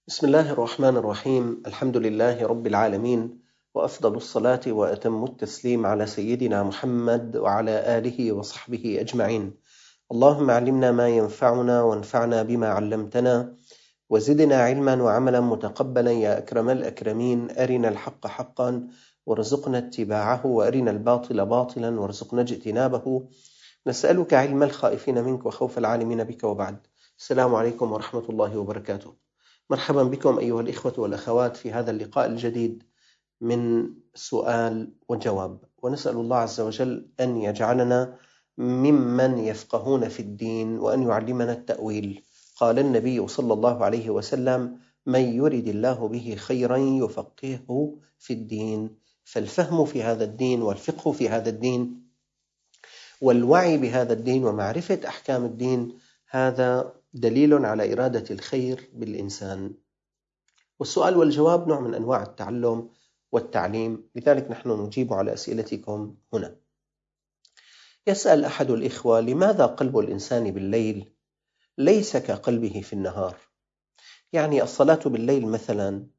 بسم الله الرحمن الرحيم. الحمد لله رب العالمين، وأفضل الصلاة وأتم التسليم على سيدنا محمد وعلى آله وصحبه أجمعين. اللهم علمنا ما ينفعنا وانفعنا بما علمتنا، وزدنا علما وعملا متقبلا يا أكرم الأكرمين. أرنا الحق حقا وارزقنا اتباعه، وأرنا الباطل باطلا وارزقنا اجتنابه. نسألك علم الخائفين منك وخوف العالمين بك، وبعد. السلام عليكم ورحمة الله وبركاته. مرحبا بكم أيها الإخوة والأخوات في هذا اللقاء الجديد من سؤال وجواب، ونسأل الله عز وجل أن يجعلنا ممن يفقهون في الدين وأن يعلمنا التأويل. قال النبي صلى الله عليه وسلم: من يرد الله به خيرا يفقهه في الدين. فالفهم في هذا الدين والفقه في هذا الدين والوعي بهذا الدين ومعرفة أحكام الدين، هذا دليل على إرادة الخير بالإنسان. والسؤال والجواب نوع من أنواع التعلم والتعليم، لذلك نحن نجيب على أسئلتكم هنا. يسأل أحد الإخوة: لماذا قلب الإنسان بالليل ليس كقلبه في النهار؟ يعني الصلاة بالليل مثلا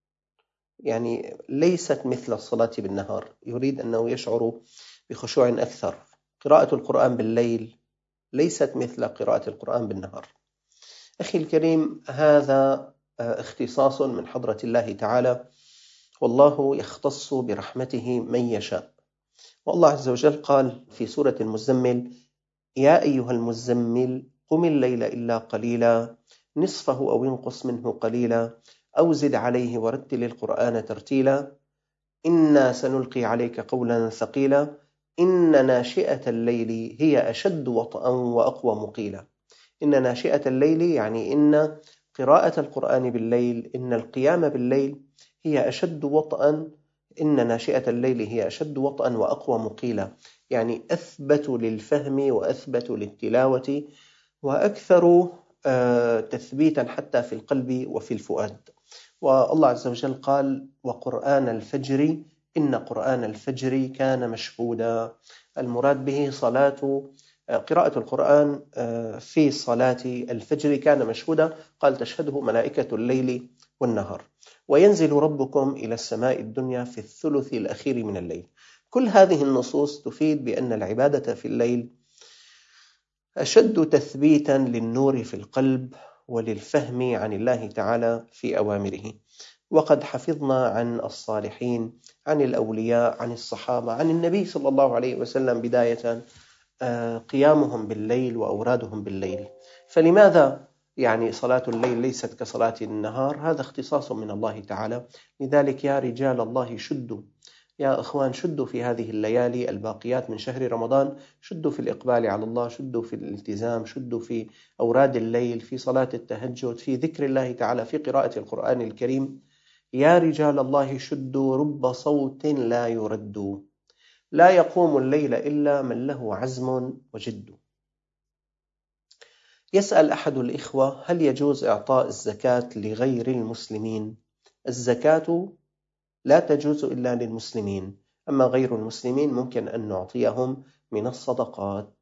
ليست مثل الصلاة بالنهار، يريد أنه يشعر بخشوع أكثر. قراءة القرآن بالليل ليست مثل قراءة القرآن بالنهار. أخي الكريم، هذا اختصاص من حضرة الله تعالى، والله يختص برحمته من يشاء. والله عز وجل قال في سورة المزمل: يا أيها المزمل قم الليل إلا قليلا نصفه أو انقص منه قليلا أو زد عليه ورتل القرآن ترتيلا إنا سنلقي عليك قولا ثقيلا إن ناشئة الليل هي أشد وطئا وأقوى مقيلا. إن ناشئة الليل يعني إن قراءة القرآن بالليل، إن القيام بالليل هي أشد وطئا. إن ناشئة الليل هي أشد وطئا وأقوى مقيلا، يعني أثبت للفهم وأثبت للتلاوة وأكثر تثبيتا حتى في القلب وفي الفؤاد. والله عز وجل قال: وقرآن الفجر إن قرآن الفجر كان مشهودا. المراد به قراءة القرآن في صلاة الفجر كان مشهودا. قال: تشهده ملائكة الليل والنهار. وينزل ربكم إلى السماء الدنيا في الثلث الأخير من الليل. كل هذه النصوص تفيد بأن العبادة في الليل أشد تثبيتا للنور في القلب وللفهم عن الله تعالى في أوامره. وقد حفظنا عن الصالحين، عن الأولياء، عن الصحابة، عن النبي صلى الله عليه وسلم بداية قيامهم بالليل وأورادهم بالليل. فلماذا صلاة الليل ليست كصلاة النهار؟ هذا اختصاص من الله تعالى. لذلك يا رجال الله شدوا، يا أخوان شدوا في هذه الليالي الباقيات من شهر رمضان، شدوا في الإقبال على الله، شدوا في الالتزام، شدوا في أوراد الليل، في صلاة التهجد، في ذكر الله تعالى، في قراءة القرآن الكريم. يا رجال الله شدوا، رب صوت لا يرد، لا يقوم الليل إلا من له عزم وجد. يسأل أحد الإخوة: هل يجوز إعطاء الزكاة لغير المسلمين؟ الزكاة لا تجوز إلا للمسلمين، أما غير المسلمين ممكن أن نعطيهم من الصدقات.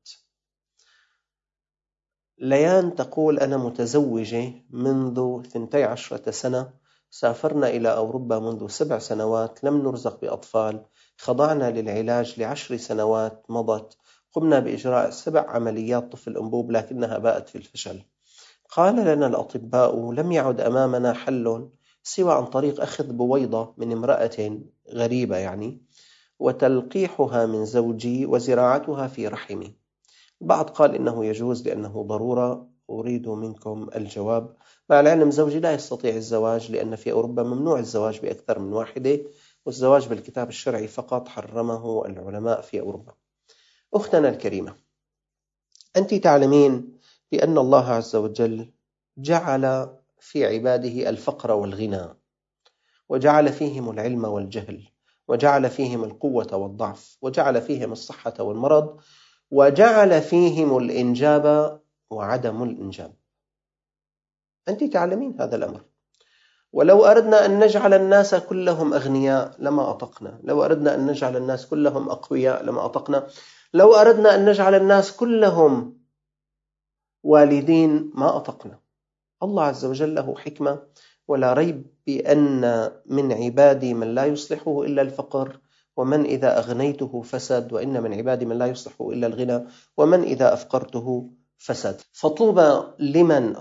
ليان تقول: أنا متزوجة منذ 12 سنة، سافرنا إلى أوروبا منذ 7 سنوات، لم نرزق بأطفال، خضعنا للعلاج ل10 سنوات مضت، قمنا بإجراء 7 عمليات طفل أنبوب لكنها باءت في الفشل. قال لنا الأطباء: لم يعد أمامنا حل سوى عن طريق أخذ بويضة من امرأة غريبة وتلقيحها من زوجي وزراعتها في رحمي. البعض قال إنه يجوز لأنه ضرورة. أريد منكم الجواب. مع العلم زوجي لا يستطيع الزواج، لأن في أوروبا ممنوع الزواج بأكثر من واحدة، والزواج بالكتاب الشرعي فقط حرمه العلماء في أوروبا. أختنا الكريمة، أنت تعلمين بأن الله عز وجل جعل في عباده الفقر والغنى، وجعل فيهم العلم والجهل، وجعل فيهم القوة والضعف، وجعل فيهم الصحة والمرض، وجعل فيهم الإنجاب وعدم الإنجاب. أنت تعلمين هذا الأمر. ولو أردنا أن نجعل الناس كلهم أغنياء لما أطقنا، لو أردنا أن نجعل الناس كلهم أقوياء لما أطقنا، لو أردنا أن نجعل الناس كلهم والدين ما أطقنا. الله عز وجل له حكمة ولا ريب بأن من عبادي من لا يصلحه إلا الفقر، ومن إذا أغنيته فسد، وإن من عبادي من لا يصلحه إلا الغنى، ومن إذا أفقرته فسد. فطوبى لمن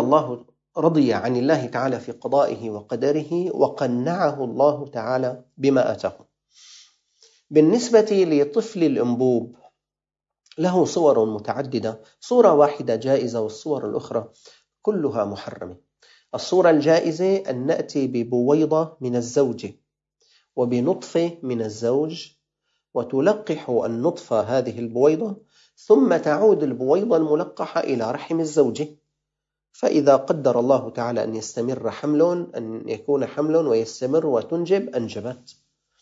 رضي عن الله تعالى في قضائه وقدره وقنعه الله تعالى بما آتاه. بالنسبة لطفل الأنبوب له صور متعددة، صورة واحدة جائزة والصور الأخرى كلها محرمة. الصورة الجائزة أن نأتي ببويضة من الزوجة وبنطفة من الزوج، وتلقح النطفة هذه البويضة، ثم تعود البويضة الملقحة إلى رحم الزوجة، فإذا قدر الله تعالى أن يستمر أن يكون حمل ويستمر وتنجب، أنجبت.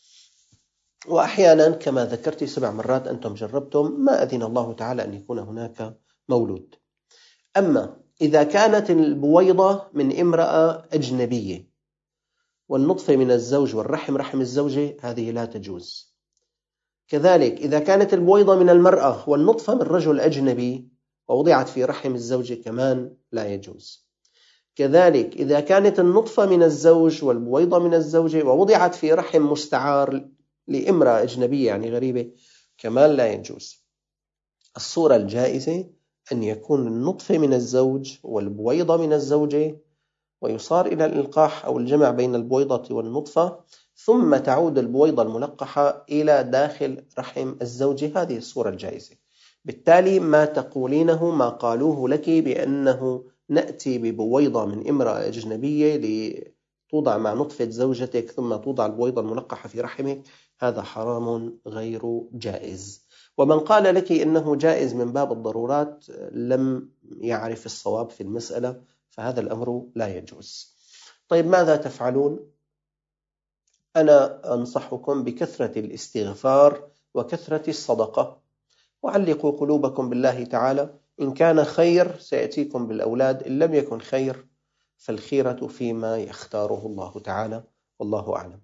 وأحيانا كما ذكرت 7 مرات أنتم جربتم ما أذن الله تعالى أن يكون هناك مولود. أما إذا كانت البويضة من امرأة أجنبية والنطفة من الزوج والرحم رحم الزوجة، هذه لا تجوز. كذلك إذا كانت البويضة من المرأة والنطفة من رجل أجنبي ووضعت في رحم الزوجة، كمان لا يجوز. كذلك إذا كانت النطفة من الزوج والبويضة من الزوجة ووضعت في رحم مستعار لامرأة أجنبية يعني غريبة، كمان لا يجوز. الصورة الجائزة أن يكون النطفة من الزوج والبويضة من الزوجة، ويصار إلى الإلقاح أو الجمع بين البويضة والنطفة، ثم تعود البويضة الملقحة إلى داخل رحم الزوجة. هذه الصورة الجائزة. بالتالي ما تقولينه ما قالوه لك بأنه نأتي ببويضة من امرأة أجنبية لتوضع مع نطفة زوجتك ثم توضع البويضة الملقحة في رحمك، هذا حرام غير جائز. ومن قال لك إنه جائز من باب الضرورات لم يعرف الصواب في المسألة، فهذا الأمر لا يجوز. طيب ماذا تفعلون؟ أنا أنصحكم بكثرة الاستغفار وكثرة الصدقة، وعلقوا قلوبكم بالله تعالى. إن كان خير سيأتيكم بالأولاد، إن لم يكن خير فالخيرة فيما يختاره الله تعالى، والله أعلم.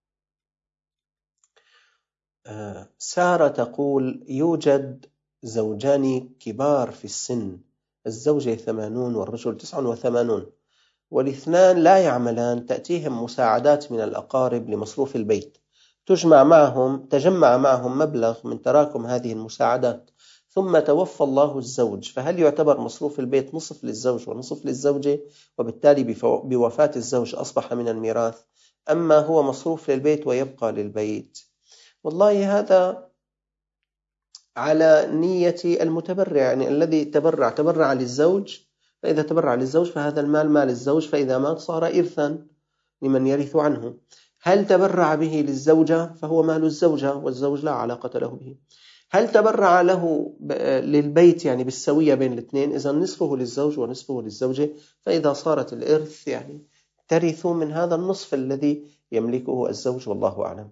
سارة تقول: يوجد زوجان كبار في السن، الزوجة 80 والرجل 89، والاثنان لا يعملان، تأتيهم مساعدات من الأقارب لمصروف البيت، تجمع معهم مبلغ من تراكم هذه المساعدات، ثم توفى الله الزوج، فهل يعتبر مصروف البيت نصف للزوج ونصف للزوجة، وبالتالي بوفاة الزوج أصبح من الميراث، أما هو مصروف للبيت ويبقى للبيت؟ والله هذا على نية المتبرع، يعني الذي تبرع للزوج، فإذا تبرع للزوج فهذا المال مال الزوج، فإذا مات صار إرثا لمن يرث عنه. هل تبرع به للزوجة فهو مال الزوجة والزوج لا علاقة له به. هل تبرع له للبيت يعني بالسوية بين الاثنين، إذا نصفه للزوج ونصفه للزوجة، فإذا صارت الإرث يعني ترث من هذا النصف الذي يملكه الزوج، والله أعلم.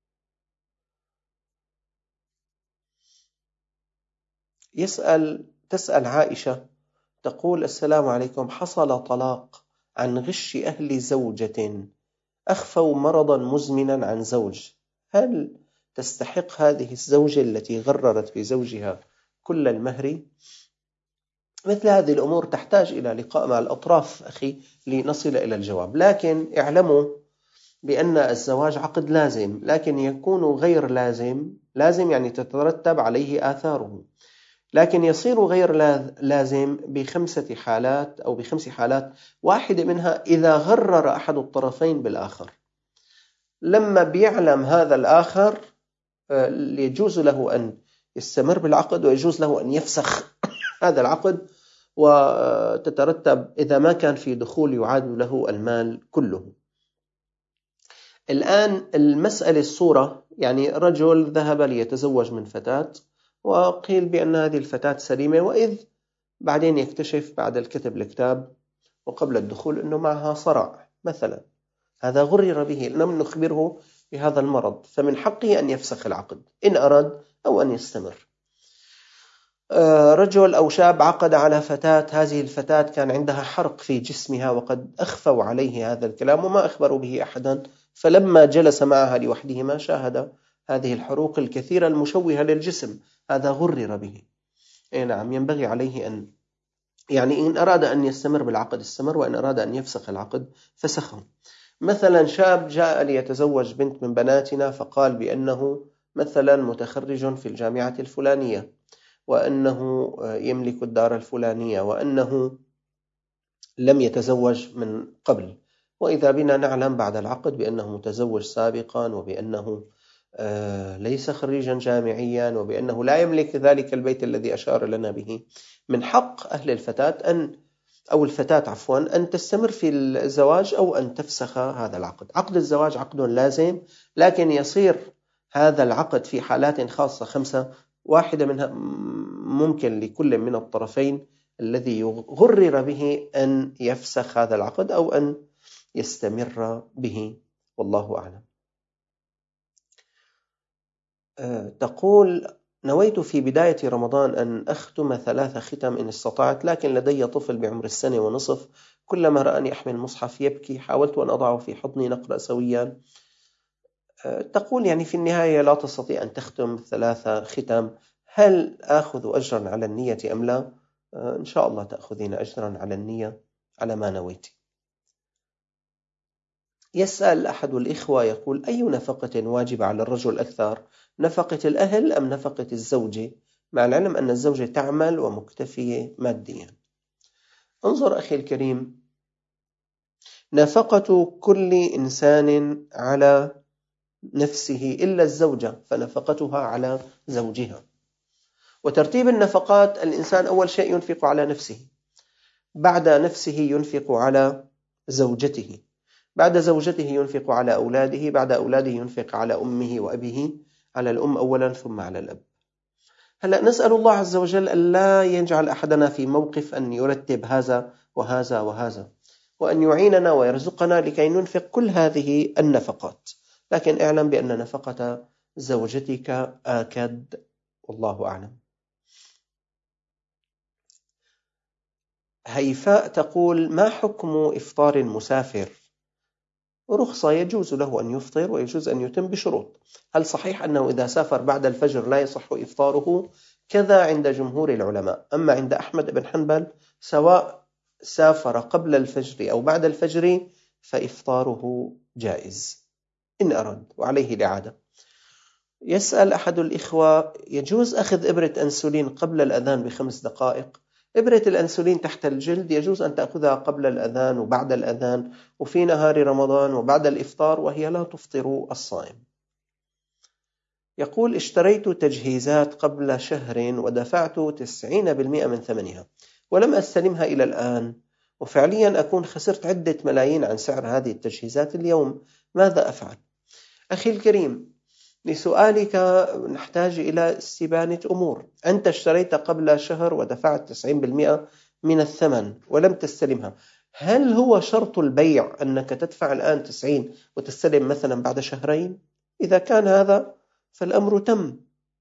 تسأل عائشة تقول: السلام عليكم، حصل طلاق عن غش أهل زوجة أخفوا مرضا مزمنا عن زوج، هل تستحق هذه الزوجة التي غررت بزوجها كل المهر؟ مثل هذه الأمور تحتاج إلى لقاء مع الأطراف أخي لنصل إلى الجواب، لكن اعلموا بأن الزواج عقد لازم، لكن يكون غير لازم يعني تترتب عليه آثاره، لكن يصير غير لازم ب5 حالات أو ب5 حالات، واحدة منها إذا غرر أحد الطرفين بالآخر. لما بيعلم هذا الآخر يجوز له أن يستمر بالعقد، ويجوز له أن يفسخ هذا العقد، وتترتب إذا ما كان في دخول يعاد له المال كله. الآن المسألة الصورة، يعني رجل ذهب ليتزوج من فتاة، وقيل بأن هذه الفتاة سليمة، وإذ بعدين يكتشف بعد الكتب الكتاب وقبل الدخول أنه معها صرع مثلا، هذا غرر به، لم نخبره بهذا المرض، فمن حقه أن يفسخ العقد إن أراد أو أن يستمر. رجل أو شاب عقد على فتاة، هذه الفتاة كان عندها حرق في جسمها وقد أخفوا عليه هذا الكلام وما أخبروا به أحدا، فلما جلس معها لوحدهما شاهد هذه الحروق الكثيرة المشوهة للجسم، هذا غرر به. نعم، ينبغي عليه أن يعني إن أراد أن يستمر بالعقد استمر، وإن أراد أن يفسخ العقد فسخه. مثلا شاب جاء ليتزوج بنت من بناتنا فقال بأنه مثلا متخرج في الجامعة الفلانية، وأنه يملك الدار الفلانية، وأنه لم يتزوج من قبل، وإذا بنا نعلم بعد العقد بأنه متزوج سابقا، وبأنه ليس خريجا جامعيا، وبأنه لا يملك ذلك البيت الذي أشار لنا به. من حق أهل الفتاة أو الفتاة أن تستمر في الزواج أو أن تفسخ هذا العقد. عقد الزواج عقد لازم، لكن يصير هذا العقد في حالات خاصة 5، واحدة منها ممكن لكل من الطرفين الذي غرر به أن يفسخ هذا العقد أو أن يستمر به، والله أعلم. تقول: نويت في بداية رمضان أن أختم 3 ختم إن استطعت، لكن لدي طفل بعمر 1.5 سنة، كلما رأني أحمل المصحف يبكي، حاولت أن أضعه في حضني نقرأ سويا. تقول يعني في النهاية لا تستطيع أن تختم 3 ختم، هل آخذ أجرا على النية أم لا؟ إن شاء الله تأخذين أجرا على النية على ما نويت. يسأل أحد الإخوة يقول: أي نفقة واجب على الرجل أكثر، نفقة الأهل أم نفقة الزوجة، مع العلم أن الزوجة تعمل ومكتفية ماديا؟ انظر أخي الكريم، نفقة كل إنسان على نفسه إلا الزوجة، فنفقتها على زوجها. وترتيب النفقات: الإنسان أول شيء ينفق على نفسه، بعد نفسه ينفق على زوجته، بعد زوجته ينفق على أولاده، بعد أولاده ينفق على أمه وأبيه، على الأم أولا ثم على الأب. هلأ نسأل الله عز وجل أن لا يجعل أحدنا في موقف أن يرتب هذا وهذا وهذا، وأن يعيننا ويرزقنا لكي ننفق كل هذه النفقات، لكن اعلم بأن نفقة زوجتك آكد، والله أعلم. هيفاء تقول: ما حكم إفطار المسافر؟ رخصة، يجوز له أن يفطر ويجوز أن يتم بشروط. هل صحيح أنه إذا سافر بعد الفجر لا يصح إفطاره؟ كذا عند جمهور العلماء، أما عند أحمد بن حنبل سواء سافر قبل الفجر أو بعد الفجر فإفطاره جائز إن أراد وعليه الإعادة. يسأل أحد الإخوة: يجوز أخذ إبرة أنسولين قبل الأذان ب5 دقائق؟ إبرة الأنسولين تحت الجلد يجوز أن تأخذها قبل الأذان وبعد الأذان وفي نهار رمضان وبعد الإفطار، وهي لا تفطر الصائم. يقول: اشتريت تجهيزات قبل شهر ودفعت 90% من ثمنها ولم أستلمها إلى الآن، وفعليا أكون خسرت عدة ملايين عن سعر هذه التجهيزات اليوم، ماذا أفعل؟ أخي الكريم، لسؤالك نحتاج إلى استبانة أمور. أنت اشتريت قبل شهر ودفعت 90% من الثمن ولم تستلمها، هل هو شرط البيع أنك تدفع الآن 90 وتستلم مثلا بعد شهرين؟ إذا كان هذا فالأمر تم،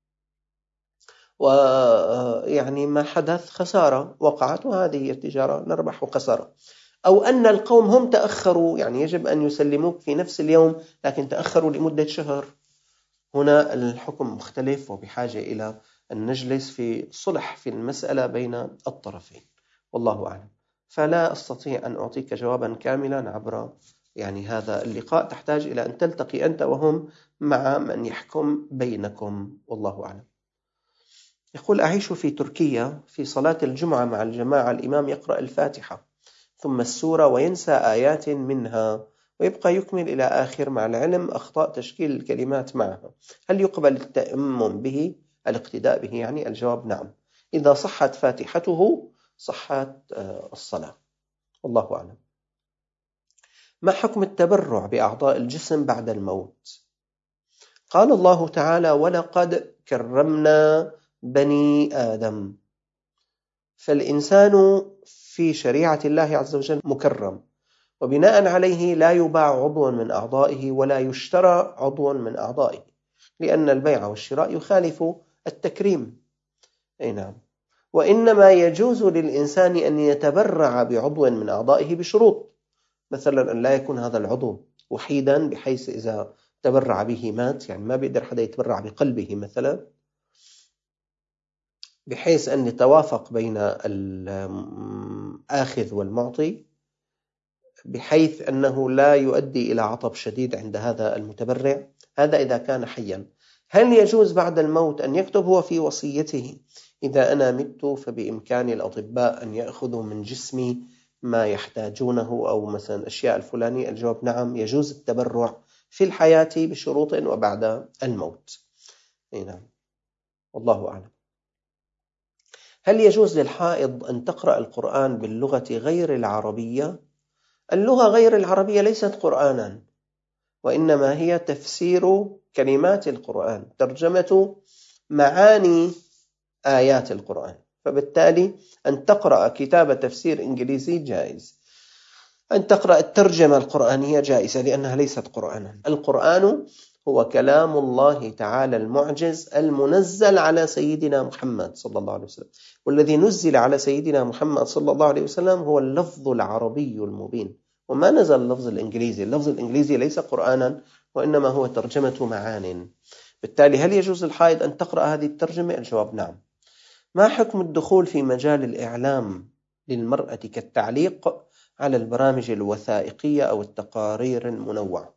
ويعني ما حدث خسارة وقعت، وهذه هي التجارة، نربح وخسارة. أو أن القوم هم تأخروا، يعني يجب أن يسلموك في نفس اليوم لكن تأخروا لمدة شهر، هنا الحكم مختلف وبحاجة إلى أن نجلس في صلح في المسألة بين الطرفين، والله أعلم. فلا أستطيع أن أعطيك جوابا كاملا عبر هذا اللقاء، تحتاج إلى أن تلتقي أنت وهم مع من يحكم بينكم، والله أعلم. يقول: أعيش في تركيا، في صلاة الجمعة مع الجماعة الإمام يقرأ الفاتحة ثم السورة وينسى آيات منها ويبقى يكمل إلى آخر، مع العلم أخطاء تشكيل الكلمات معها، هل يقبل التأمم به، الاقتداء به يعني؟ الجواب نعم، إذا صحت فاتحته صحت الصلاة، والله أعلم. ما حكم التبرع بأعضاء الجسم بعد الموت؟ قال الله تعالى: ولقد كرمنا بني آدم، فالإنسان في شريعة الله عز وجل مكرم، وبناء عليه لا يباع عضو من أعضائه ولا يشترى عضو من أعضائه، لأن البيع والشراء يخالف التكريم. أي نعم. وإنما يجوز للإنسان أن يتبرع بعضو من أعضائه بشروط، مثلا أن لا يكون هذا العضو وحيدا بحيث إذا تبرع به مات، يعني ما بيقدر حدا يتبرع بقلبه مثلا، بحيث أن يتوافق بين الآخذ والمعطي، بحيث أنه لا يؤدي إلى عطب شديد عند هذا المتبرع. هذا إذا كان حيا. هل يجوز بعد الموت أن يكتب هو في وصيته: إذا أنا مت فبإمكان الأطباء أن يأخذوا من جسمي ما يحتاجونه، أو مثلا الأشياء الفلانية؟ الجواب نعم، يجوز التبرع في الحياة بشروط وبعد الموت. نعم، والله أعلم. هل يجوز للحائض أن تقرأ القرآن باللغة غير العربية؟ اللغة غير العربية ليست قرآنا، وإنما هي تفسير كلمات القرآن، ترجمة معاني آيات القرآن. فبالتالي أن تقرأ كتاب تفسير إنجليزي جائز، أن تقرأ الترجمة القرآنية جائزة، لأنها ليست قرآنا. القرآن هو كلام الله تعالى المعجز المنزل على سيدنا محمد صلى الله عليه وسلم، والذي نزل على سيدنا محمد صلى الله عليه وسلم هو اللفظ العربي المبين، وما نزل اللفظ الإنجليزي. اللفظ الإنجليزي ليس قرآنا، وإنما هو ترجمة معان. بالتالي هل يجوز للحائض أن تقرأ هذه الترجمة؟ الجواب نعم. ما حكم الدخول في مجال الإعلام للمرأة كالتعليق على البرامج الوثائقية أو التقارير المنوعة؟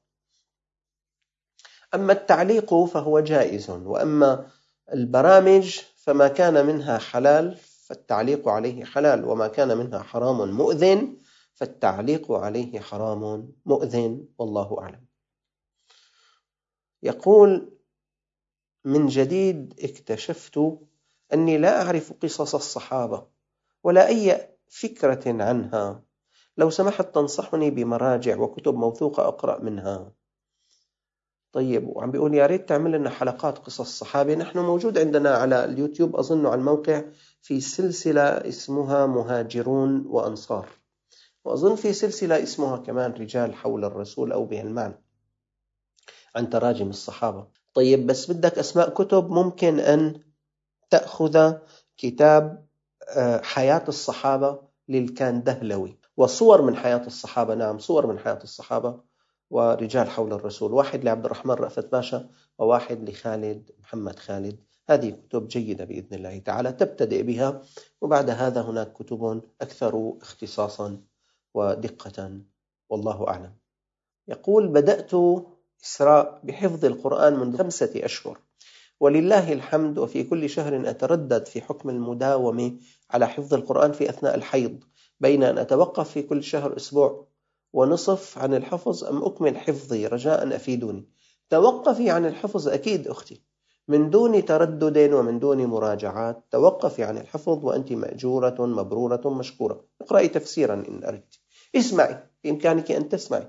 أما التعليق فهو جائز، وأما البرامج فما كان منها حلال فالتعليق عليه حلال، وما كان منها حرام مؤذن فالتعليق عليه حرام مؤذن، والله أعلم. يقول: من جديد اكتشفت أني لا أعرف قصص الصحابة ولا أي فكرة عنها، لو سمحت تنصحني بمراجع وكتب موثوقة أقرأ منها. طيب، وعم بيقول يا ريت تعمل لنا حلقات قصص صحابة. نحن موجود عندنا على اليوتيوب، أظن على الموقع، في سلسلة اسمها مهاجرون وأنصار، وأظن في سلسلة اسمها كمان رجال حول الرسول أو بهالمعنى، عن تراجم الصحابة. طيب، بس بدك أسماء كتب، ممكن أن تأخذ كتاب حياة الصحابة للكاندهلوي، وصور من حياة الصحابة. نعم، صور من حياة الصحابة ورجال حول الرسول، واحد لعبد الرحمن رأفت باشا وواحد لخالد محمد خالد. هذه كتب جيدة بإذن الله تعالى تبتدئ بها، وبعد هذا هناك كتب أكثر اختصاصا ودقة، والله أعلم. يقول: بدأت إسراء بحفظ القرآن منذ 5 أشهر، ولله الحمد، وفي كل شهر أتردد في حكم المداومة على حفظ القرآن في أثناء الحيض، بين أن أتوقف في كل شهر أسبوع ونصف عن الحفظ أم أكمل حفظي، رجاء أفيدوني. توقفي عن الحفظ أكيد أختي، من دون تردد ومن دون مراجعات. توقفي عن الحفظ وأنت مأجورة مبرورة مشكورة. اقرأي تفسيرا إن أردت، اسمعي، بإمكانك أن تسمعي.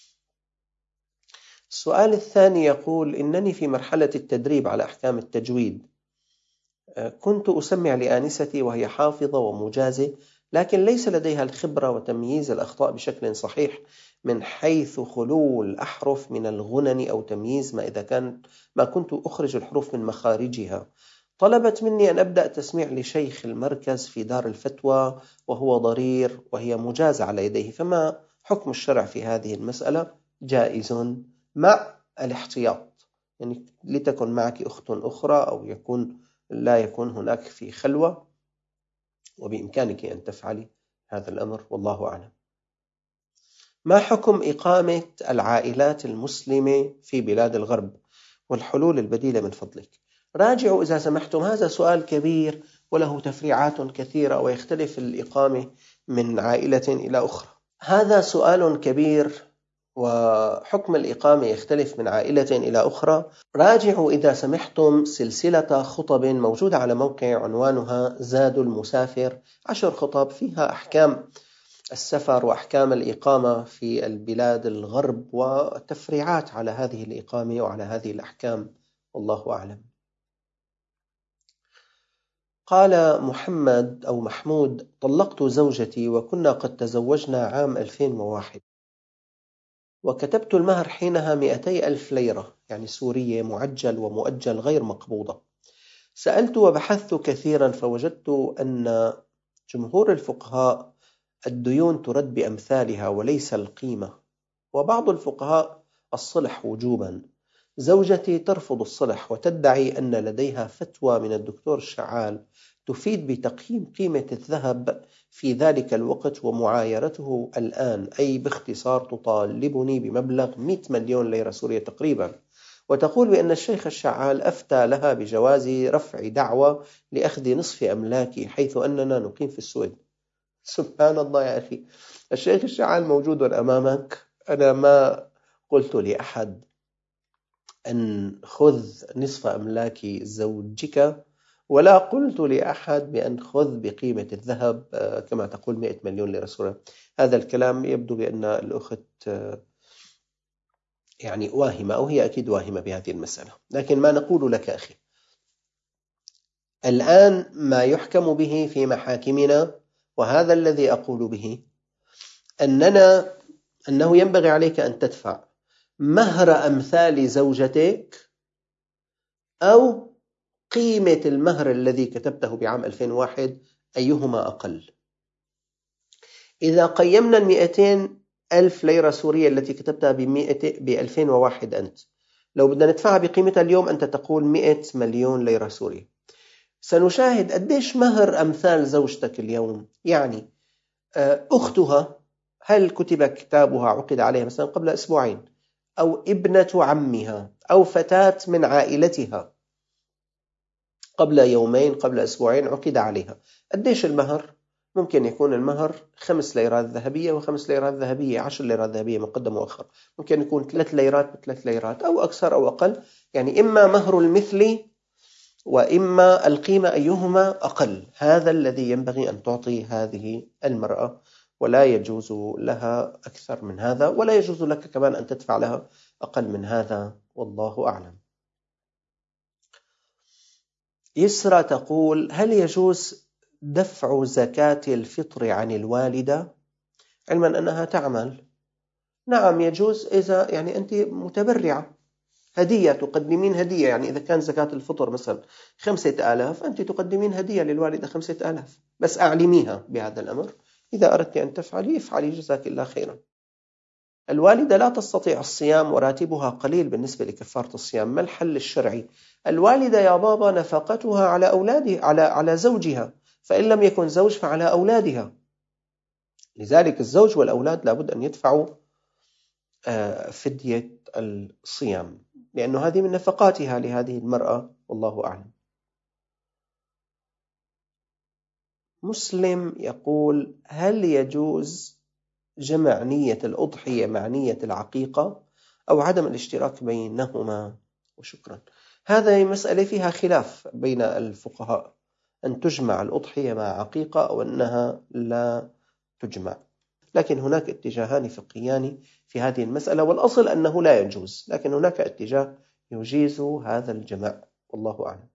السؤال الثاني يقول: إنني في مرحلة التدريب على أحكام التجويد، كنت أسمع لآنستي وهي حافظة ومجازة، لكن ليس لديها الخبرة وتمييز الأخطاء بشكل صحيح من حيث خلو الأحرف من الغنن أو تمييز ما كنت أخرج الحروف من مخارجها. طلبت مني أن أبدأ تسميع لشيخ المركز في دار الفتوى وهو ضرير، وهي مجازة على يديه، فما حكم الشرع في هذه المسألة؟ جائز مع الاحتياط، يعني لتكن معك أخت أخرى، أو لا يكون هناك في خلوة، وبإمكانك أن تفعلي هذا الأمر، والله أعلم. ما حكم إقامة العائلات المسلمة في بلاد الغرب والحلول البديلة من فضلك؟ راجعوا إذا سمحتم، هذا سؤال كبير وله تفريعات كثيرة، ويختلف الإقامة من عائلة إلى أخرى. هذا سؤال كبير، وحكم الإقامة يختلف من عائلة إلى أخرى. راجعوا إذا سمحتم سلسلة خطب موجودة على موقع عنوانها زاد المسافر، 10 خطب فيها أحكام السفر وأحكام الإقامة في البلاد الغرب، وتفريعات على هذه الإقامة وعلى هذه الأحكام، والله أعلم. قال محمد أو محمود: طلقت زوجتي وكنا قد تزوجنا عام 2001، وكتبت المهر حينها 200,000 ليرة، يعني سورية، معجل ومؤجل غير مقبوضة. سألت وبحثت كثيرا فوجدت أن جمهور الفقهاء الديون ترد بأمثالها وليس القيمة، وبعض الفقهاء الصلح وجوبا. زوجتي ترفض الصلح وتدعي أن لديها فتوى من الدكتور الشعال تفيد بتقييم قيمة الذهب في ذلك الوقت ومعايرته الآن، أي باختصار تطالبني بمبلغ 100 مليون ليرة سورية تقريبا، وتقول بأن الشيخ الشعال أفتى لها بجواز رفع دعوى لأخذ نصف أملاكي حيث أننا نقيم في السويد. سبحان الله يا أخي، الشيخ الشعال موجود أمامك. أنا ما قلت لأحد أن خذ نصف أملاك زوجك، ولا قلت لأحد بأن خذ بقيمة الذهب كما تقول 100 مليون ليرة سورية. هذا الكلام يبدو بأن الأخت يعني واهمة، أو هي أكيد واهمة بهذه المسألة. لكن ما نقول لك أخي الآن ما يحكم به في محاكمنا، وهذا الذي أقول به، أنه ينبغي عليك أن تدفع مهر أمثال زوجتك أو قيمة المهر الذي كتبته بعام 2001، أيهما أقل. إذا قيمنا 200,000 ليرة سورية التي كتبتها ب2001 أنت، لو بدنا ندفعها بقيمتها اليوم أنت تقول 100 مليون ليرة سورية، سنشاهد قديش مهر أمثال زوجتك اليوم. يعني أختها هل كتب كتابها عقد عليها مثلا قبل أسبوعين، أو ابنة عمها أو فتاة من عائلتها قبل يومين قبل أسبوعين عقد عليها، قديش المهر؟ ممكن يكون المهر 5 ليرات ذهبية و5 ليرات ذهبية، 10 ليرات ذهبية مقدم ومؤخر، ممكن يكون 3 ليرات ب3 ليرات أو أكثر أو أقل. يعني إما مهر المثل وإما القيمة، أيهما أقل. هذا الذي ينبغي أن تعطي هذه المرأة، ولا يجوز لها أكثر من هذا، ولا يجوز لك كمان أن تدفع لها أقل من هذا، والله أعلم. يسرى تقول: هل يجوز دفع زكاة الفطر عن الوالدة علما أنها تعمل؟ نعم يجوز، إذا يعني أنت متبرعة، هدية، تقدمين هدية. يعني إذا كان زكاة الفطر مثلا 5,000، أنت تقدمين هدية للوالدة 5,000، بس أعلميها بهذا الأمر. إذا أردت أن تفعلي افعلي، جزاك الله خيرا. الوالدة لا تستطيع الصيام وراتبها قليل بالنسبة لكفارة الصيام، ما الحل الشرعي؟ الوالدة يا بابا نفقتها على أولادها، على زوجها، فإن لم يكن زوج فعلى أولادها. لذلك الزوج والأولاد لابد أن يدفعوا فدية الصيام، لأنه هذه من نفقاتها لهذه المرأة، والله أعلم. مسلم يقول: هل يجوز جمع نية الأضحية مع نية العقيقة أو عدم الاشتراك بينهما؟ وشكرا. هذه مسألة فيها خلاف بين الفقهاء، أن تجمع الأضحية مع عقيقة أو أنها لا تجمع، لكن هناك اتجاهان فقهيان في هذه المسألة، والأصل أنه لا يجوز، لكن هناك اتجاه يجيز هذا الجمع، والله أعلم.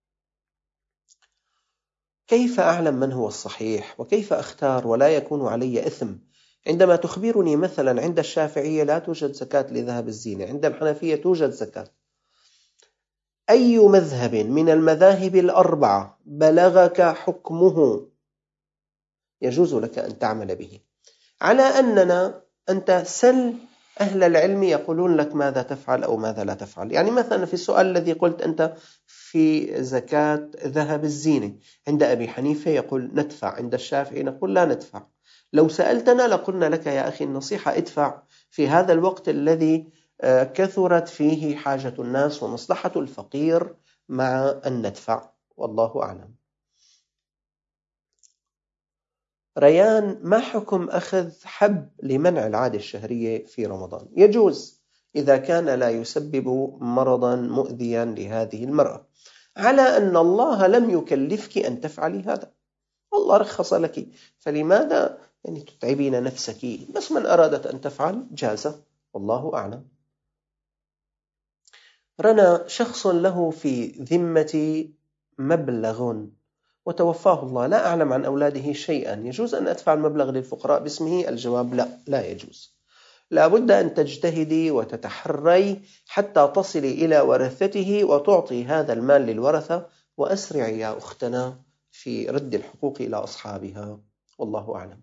كيف أعلم من هو الصحيح؟ وكيف أختار ولا يكون علي إثم عندما تخبرني مثلا عند الشافعية لا توجد زكاة لذهب الزينة، عند الحنفية توجد زكاة؟ أي مذهب من المذاهب الأربعة بلغك حكمه يجوز لك أن تعمل به، على أننا أنت سل أهل العلم يقولون لك ماذا تفعل أو ماذا لا تفعل. يعني مثلا في السؤال الذي قلت أنت في زكاة ذهب الزينة، عند أبي حنيفة يقول ندفع، عند الشافعي نقول لا ندفع. لو سألتنا لقلنا لك يا أخي النصيحة ادفع في هذا الوقت الذي كثرت فيه حاجة الناس ومصلحة الفقير مع أن ندفع، والله أعلم. ريان: ما حكم أخذ حب لمنع العادة الشهرية في رمضان؟ يجوز إذا كان لا يسبب مرضا مؤذيا لهذه المرأة، على أن الله لم يكلفك أن تفعلي هذا، الله رخص لك، فلماذا يعني تتعبين نفسك؟ بس من أرادت أن تفعل جاز، والله أعلم. رنا: شخص له في ذمتي مبلغ وتوفاه الله، لا أعلم عن أولاده شيئا، يجوز أن أدفع المبلغ للفقراء باسمه؟ الجواب لا، لا يجوز. لا بد أن تجتهدي وتتحري حتى تصلي إلى ورثته وتعطي هذا المال للورثة، وأسرعي يا أختنا في رد الحقوق إلى أصحابها، والله أعلم.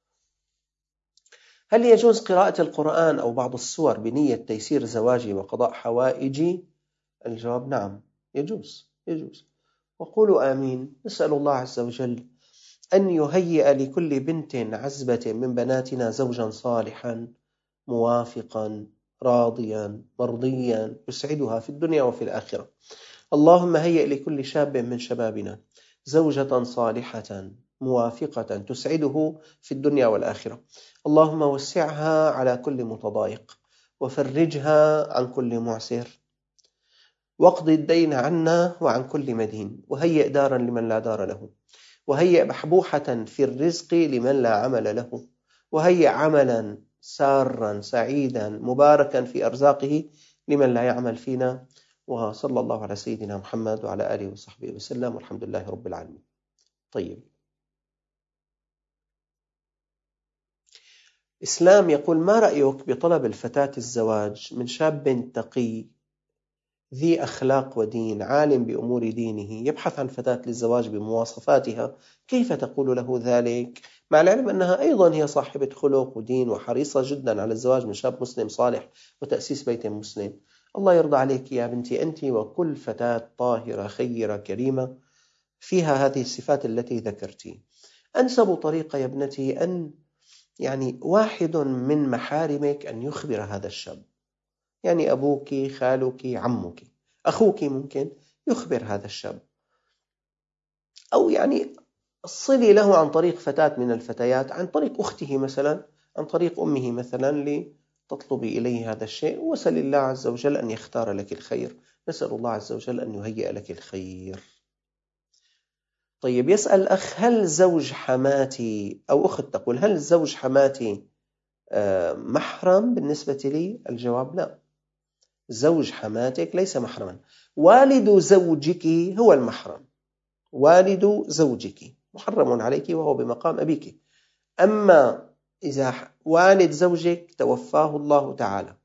هل يجوز قراءة القرآن أو بعض السور بنية تيسير زواجي وقضاء حوائجي؟ الجواب نعم، يجوز. وقولوا آمين. نسأل الله عز وجل أن يهيئ لكل بنت عزبة من بناتنا زوجا صالحا موافقا راضيا مرضيا يسعدها في الدنيا وفي الآخرة. اللهم هيئ لكل شاب من شبابنا زوجة صالحة موافقة تسعده في الدنيا والآخرة. اللهم وسعها على كل متضايق، وفرجها عن كل معسر، واقض الدين عنا وعن كل مدين، وهيئ دارا لمن لا دار له، وهيئ بحبوحة في الرزق لمن لا عمل له، وهيئ عملا سارا سعيدا مباركا في أرزاقه لمن لا يعمل فينا. وصلى الله على سيدنا محمد وعلى آله وصحبه وسلم، والحمد لله رب العالمين. طيب، إسلام يقول: ما رأيك بطلب الفتاة الزواج من شاب تقي ذي أخلاق ودين عالم بأمور دينه يبحث عن فتاة للزواج بمواصفاتها؟ كيف تقول له ذلك؟ مع العلم أنها أيضا هي صاحبة خلق ودين وحريصة جدا على الزواج من شاب مسلم صالح وتأسيس بيت مسلم. الله يرضى عليك يا بنتي، أنت وكل فتاة طاهرة خيرة كريمة فيها هذه الصفات التي ذكرتي. أنسب طريقة يا ابنتي أن واحد من محارمك أن يخبر هذا الشاب، أبوك، خالك، عمك، أخوك ممكن يخبر هذا الشاب، أو صلي له عن طريق فتاة من الفتيات، عن طريق أخته مثلا، عن طريق أمه مثلا، لتطلبي إليه هذا الشيء، وسل الله عز وجل أن يختار لك الخير. نسأل الله عز وجل أن يهيئ لك الخير. طيب، يسأل أخ: هل زوج حماتي، أو أخت تقول: هل زوج حماتي محرم بالنسبة لي؟ الجواب: لا، زوج حماتك ليس محرما. والد زوجك هو المحرم، والد زوجك محرم عليك وهو بمقام أبيك. أما إذا والد زوجك توفاه الله تعالى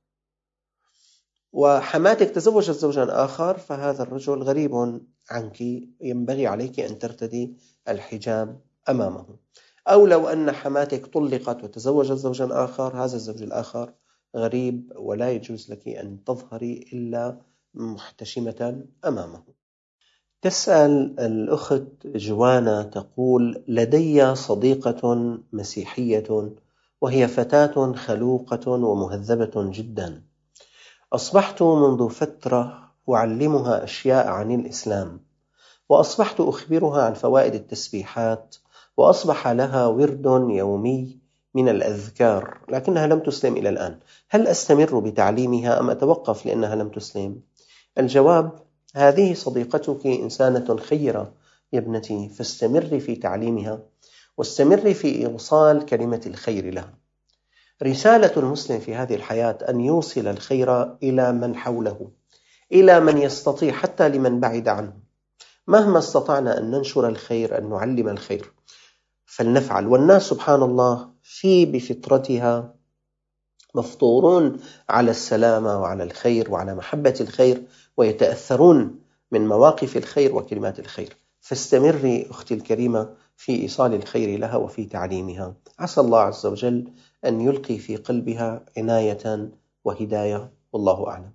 وحماتك تزوجت زوجا آخر، فهذا الرجل غريب عنك، ينبغي عليك أن ترتدي الحجاب أمامه. أو لو أن حماتك طلقت وتزوجت زوجا آخر، هذا الزوج الآخر غريب ولا يجوز لك أن تظهري إلا محتشمة أمامه. تسأل الأخت جوانا تقول: لدي صديقة مسيحية وهي فتاة خلوقة ومهذبة جدا. أصبحت منذ فترة أعلمها أشياء عن الإسلام، وأصبحت أخبرها عن فوائد التسبيحات، وأصبح لها ورد يومي من الأذكار، لكنها لم تسلم إلى الآن. هل أستمر بتعليمها أم أتوقف لأنها لم تسلم؟ الجواب: هذه صديقتك إنسانة خيرة يا ابنتي، فاستمري في تعليمها واستمري في إيصال كلمة الخير لها. رسالة المسلم في هذه الحياة أن يوصل الخير إلى من حوله، إلى من يستطيع، حتى لمن بعد عنه. مهما استطعنا أن ننشر الخير، أن نعلم الخير، فلنفعل. والناس سبحان الله بفطرتها مفطورون على السلامة وعلى الخير وعلى محبة الخير، ويتأثرون من مواقف الخير وكلمات الخير. فاستمري أختي الكريمة في إيصال الخير لها وفي تعليمها. عسى الله عز وجل أن يلقي في قلبها عناية وهداية، والله أعلم.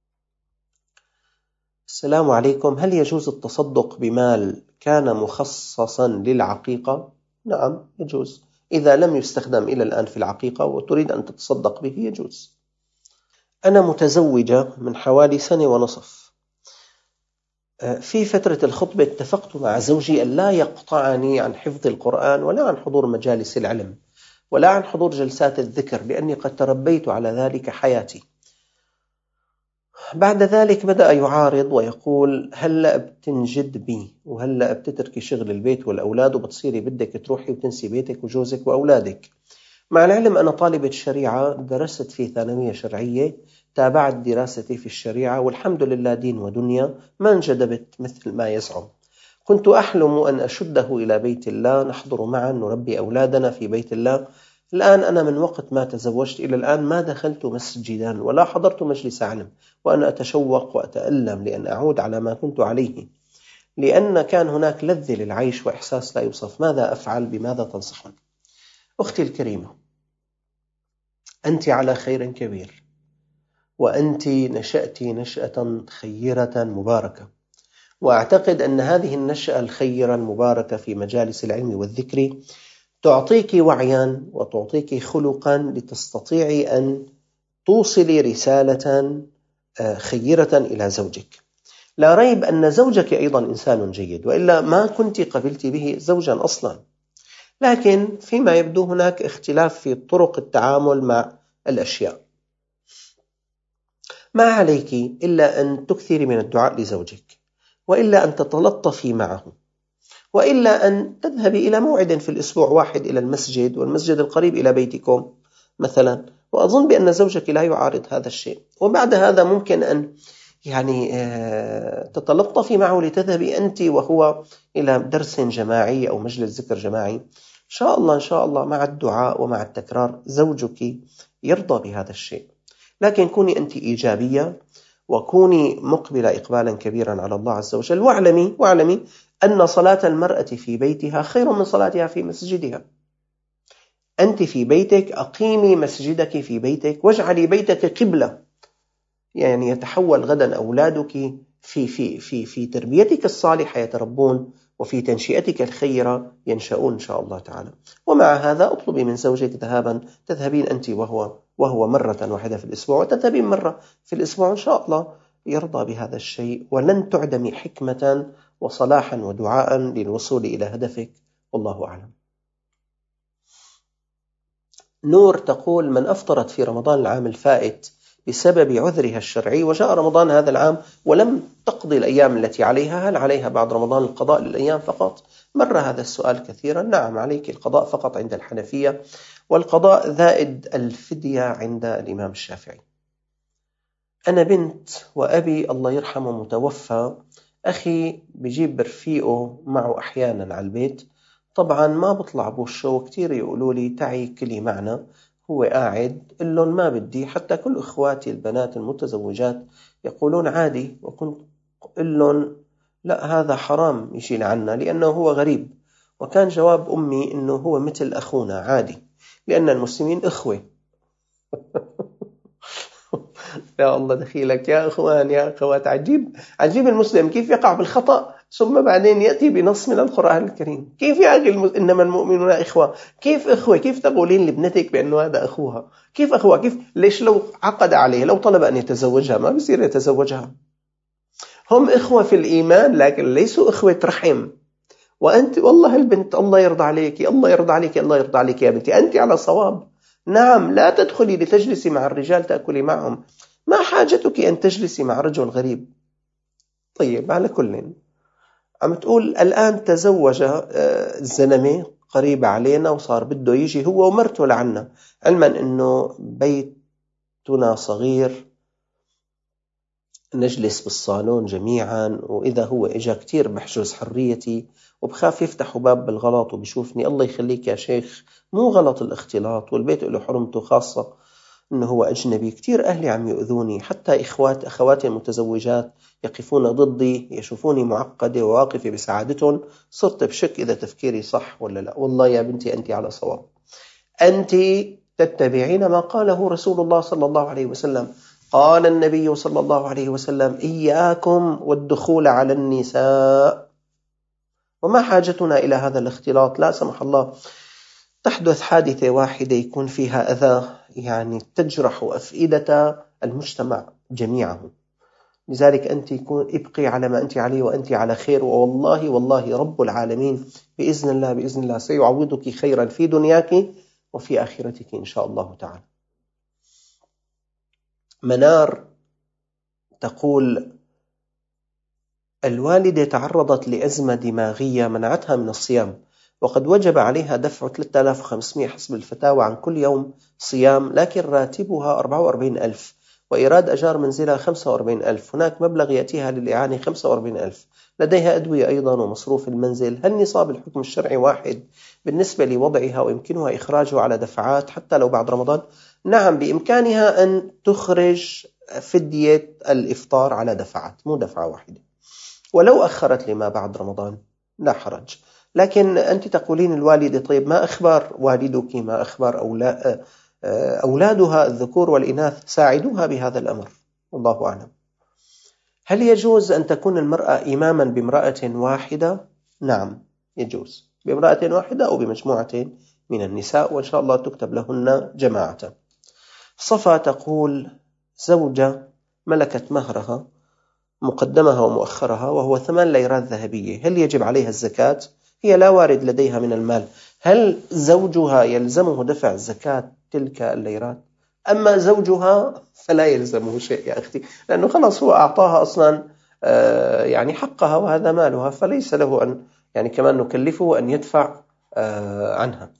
السلام عليكم، هل يجوز التصدق بمال كان مخصصا للعقيقة؟ نعم، يجوز. إذا لم يستخدم إلى الآن في العقيقة وتريد أن تتصدق به يجوز. أنا متزوجة من حوالي 1.5 سنة. في فترة الخطبة اتفقت مع زوجي أن لا يقطعني عن حفظ القرآن ولا عن حضور مجالس العلم ولا عن حضور جلسات الذكر، لأني قد تربيت على ذلك حياتي. بعد ذلك بدأ يعارض ويقول: هلأ بتنجد بي، وهلأ بتتركي شغل البيت والأولاد وبتصيري بدك تروحي وتنسي بيتك وجوزك وأولادك. مع العلم أنا طالبة شريعة، درست في ثانوية شرعية، تابعت دراستي في الشريعة، والحمد لله دين ودنيا، ما انجذبت مثل ما يزعم. كنت أحلم أن أشده إلى بيت الله، نحضر معا، نربي أولادنا في بيت الله. الآن أنا من وقت ما تزوجت إلى الآن ما دخلت مسجدا ولا حضرت مجلس علم، وأنا أتشوق وأتألم لأن أعود على ما كنت عليه، لأن كان هناك لذة للعيش وإحساس لا يوصف. ماذا أفعل؟ بماذا تنصحون؟ أختي الكريمة، أنت على خير كبير، وأنت نشأت نشأة خيرة مباركة، وأعتقد أن هذه النشأة الخيرة المباركة في مجالس العلم والذكر تعطيك وعيا وتعطيك خلقا لتستطيعي أن توصلي رسالة خيرة إلى زوجك. لا ريب أن زوجك أيضا إنسان جيد، وإلا ما كنت قبلت به زوجا أصلا، لكن فيما يبدو هناك اختلاف في طرق التعامل مع الأشياء. ما عليك إلا أن تكثري من الدعاء لزوجك، وإلا أن تتلطفي معه، وإلا أن تذهبي إلى موعد في الأسبوع واحد إلى المسجد، والمسجد القريب إلى بيتكم مثلا، وأظن بأن زوجك لا يعارض هذا الشيء. وبعد هذا ممكن أن تتلطفي معه لتذهبي أنت وهو إلى درس جماعي أو مجلس ذكر جماعي. إن شاء الله مع الدعاء ومع التكرار زوجك يرضى بهذا الشيء. لكن كوني أنت إيجابية، وكوني مقبلة إقبالا كبيرا على الله عز وجل، واعلمي أن صلاة المرأة في بيتها خير من صلاتها في مسجدها. أنت في بيتك أقيمي مسجدك في بيتك، واجعلي بيتك قبلة، يعني يتحول غدا أولادك في تربيتك الصالحة يتربون، وفي تنشئتك الخيرة ينشأون إن شاء الله تعالى. ومع هذا اطلبي من زوجك تذهبين أنت وهو مرة واحدة في الأسبوع، وتذهبين مرة في الأسبوع، إن شاء الله يرضى بهذا الشيء، ولن تعدمي حكمة وصلاحا ودعاء للوصول إلى هدفك، والله أعلم. نور تقول: من أفطرت في رمضان العام الفائت بسبب عذرها الشرعي، وجاء رمضان هذا العام ولم تقضي الأيام التي عليها، هل عليها بعد رمضان القضاء للأيام فقط؟ مر هذا السؤال كثيرا. نعم، عليك القضاء فقط عند الحنفية، والقضاء زائد الفدية عند الإمام الشافعي. أنا بنت وأبي الله يرحمه متوفى، أخي بيجيب برفيقه معه أحيانا على البيت، طبعا ما بطلع بوشه، كتير يقولوا لي تعي كلي معنا، هو قاعد قلن ما بدي، حتى كل إخواتي البنات المتزوجات يقولون عادي، وكنت قلن لا، هذا حرام يجي لعنا لأنه هو غريب. وكان جواب أمي إنه هو مثل أخونا عادي، لأن المسلمين إخوة. يا الله دخيلك يا أخوان يا أخوات، عجيب المسلم كيف يقع بالخطأ ثم بعدين يأتي بنص من القرآن الكريم. كيف يا أخي إنما المؤمنون إخوة؟ كيف إخوة؟ كيف تقولين لابنتك بأنه هذا أخوها؟ كيف أخوة؟ كيف؟ ليش لو عقد عليه، لو طلب أن يتزوجها ما بيصير يتزوجها؟ هم إخوة في الإيمان لكن ليسوا إخوة رحم. وأنت والله البنت الله يرضى عليك، الله يرضى عليك، الله يرضى عليك يا بنتي، أنت على صواب. نعم، لا تدخلي لتجلسي مع الرجال تأكلي معهم، ما حاجتك أن تجلسي مع رجل غريب. طيب، على كل عم تقول الآن تزوج الزلمة قريب علينا وصار بده يجي هو ومرته لعنا، علما أنه بيتنا صغير نجلس بالصالون جميعا، وإذا هو إجا كتير بحجز حريتي وبخاف يفتحوا باب بالغلط وبشوفني. الله يخليك يا شيخ، مو غلط الاختلاط، والبيت له حرمته، خاصة إنه هو أجنبي. كتير أهلي عم يؤذوني، حتى أخواتي المتزوجات يقفون ضدي، يشوفوني معقدة وواقفة بسعادتهم. صرت بشك إذا تفكيري صح ولا لا. والله يا بنتي أنت على صواب، أنت تتبعين ما قاله رسول الله صلى الله عليه وسلم. قال النبي صلى الله عليه وسلم: إياكم والدخول على النساء. وما حاجتنا إلى هذا الاختلاط؟ لا سمح الله تحدث حادثة واحدة يكون فيها أذى، يعني تجرح أفئدة المجتمع جميعه. لذلك أنت ابقي على ما أنت عليه وأنت على خير، والله رب العالمين بإذن الله سيعوضك خيرا في دنياك وفي آخرتك إن شاء الله تعالى. منار تقول: الوالدة تعرضت لأزمة دماغية منعتها من الصيام، وقد وجب عليها دفع 3500 حسب الفتاوى عن كل يوم صيام، لكن راتبها 44,000 وإيراد أجار منزلها 45,000. هناك مبلغ يأتيها للإعانة 45,000، لديها أدوية أيضا ومصروف المنزل. هل نصاب الحكم الشرعي واحد بالنسبة لوضعها، ويمكنها إخراجه على دفعات حتى لو بعد رمضان؟ نعم، بإمكانها أن تخرج فدية الإفطار على دفعات، مو دفعة واحدة، ولو أخرت لما بعد رمضان لا حرج. لكن أنت تقولين الوالدة، طيب ما أخبار والدك، ما أخبار أولادها الذكور والإناث؟ ساعدوها بهذا الأمر، والله أعلم. هل يجوز أن تكون المرأة إماما بامرأة واحدة؟ نعم يجوز، بامرأة واحدة أو بمجموعة من النساء، وإن شاء الله تكتب لهن جماعة. صفا تقول: زوجة ملكت مهرها مقدمها ومؤخرها وهو 8 ليرات ذهبية، هل يجب عليها الزكاة؟ هي لا وارد لديها من المال، هل زوجها يلزمه دفع زكاة تلك الليرات؟ أما زوجها فلا يلزمه شيء يا أختي، لأنه خلاص هو أعطاها أصلا يعني حقها وهذا مالها، فليس له أن يعني كمان نكلفه أن يدفع عنها.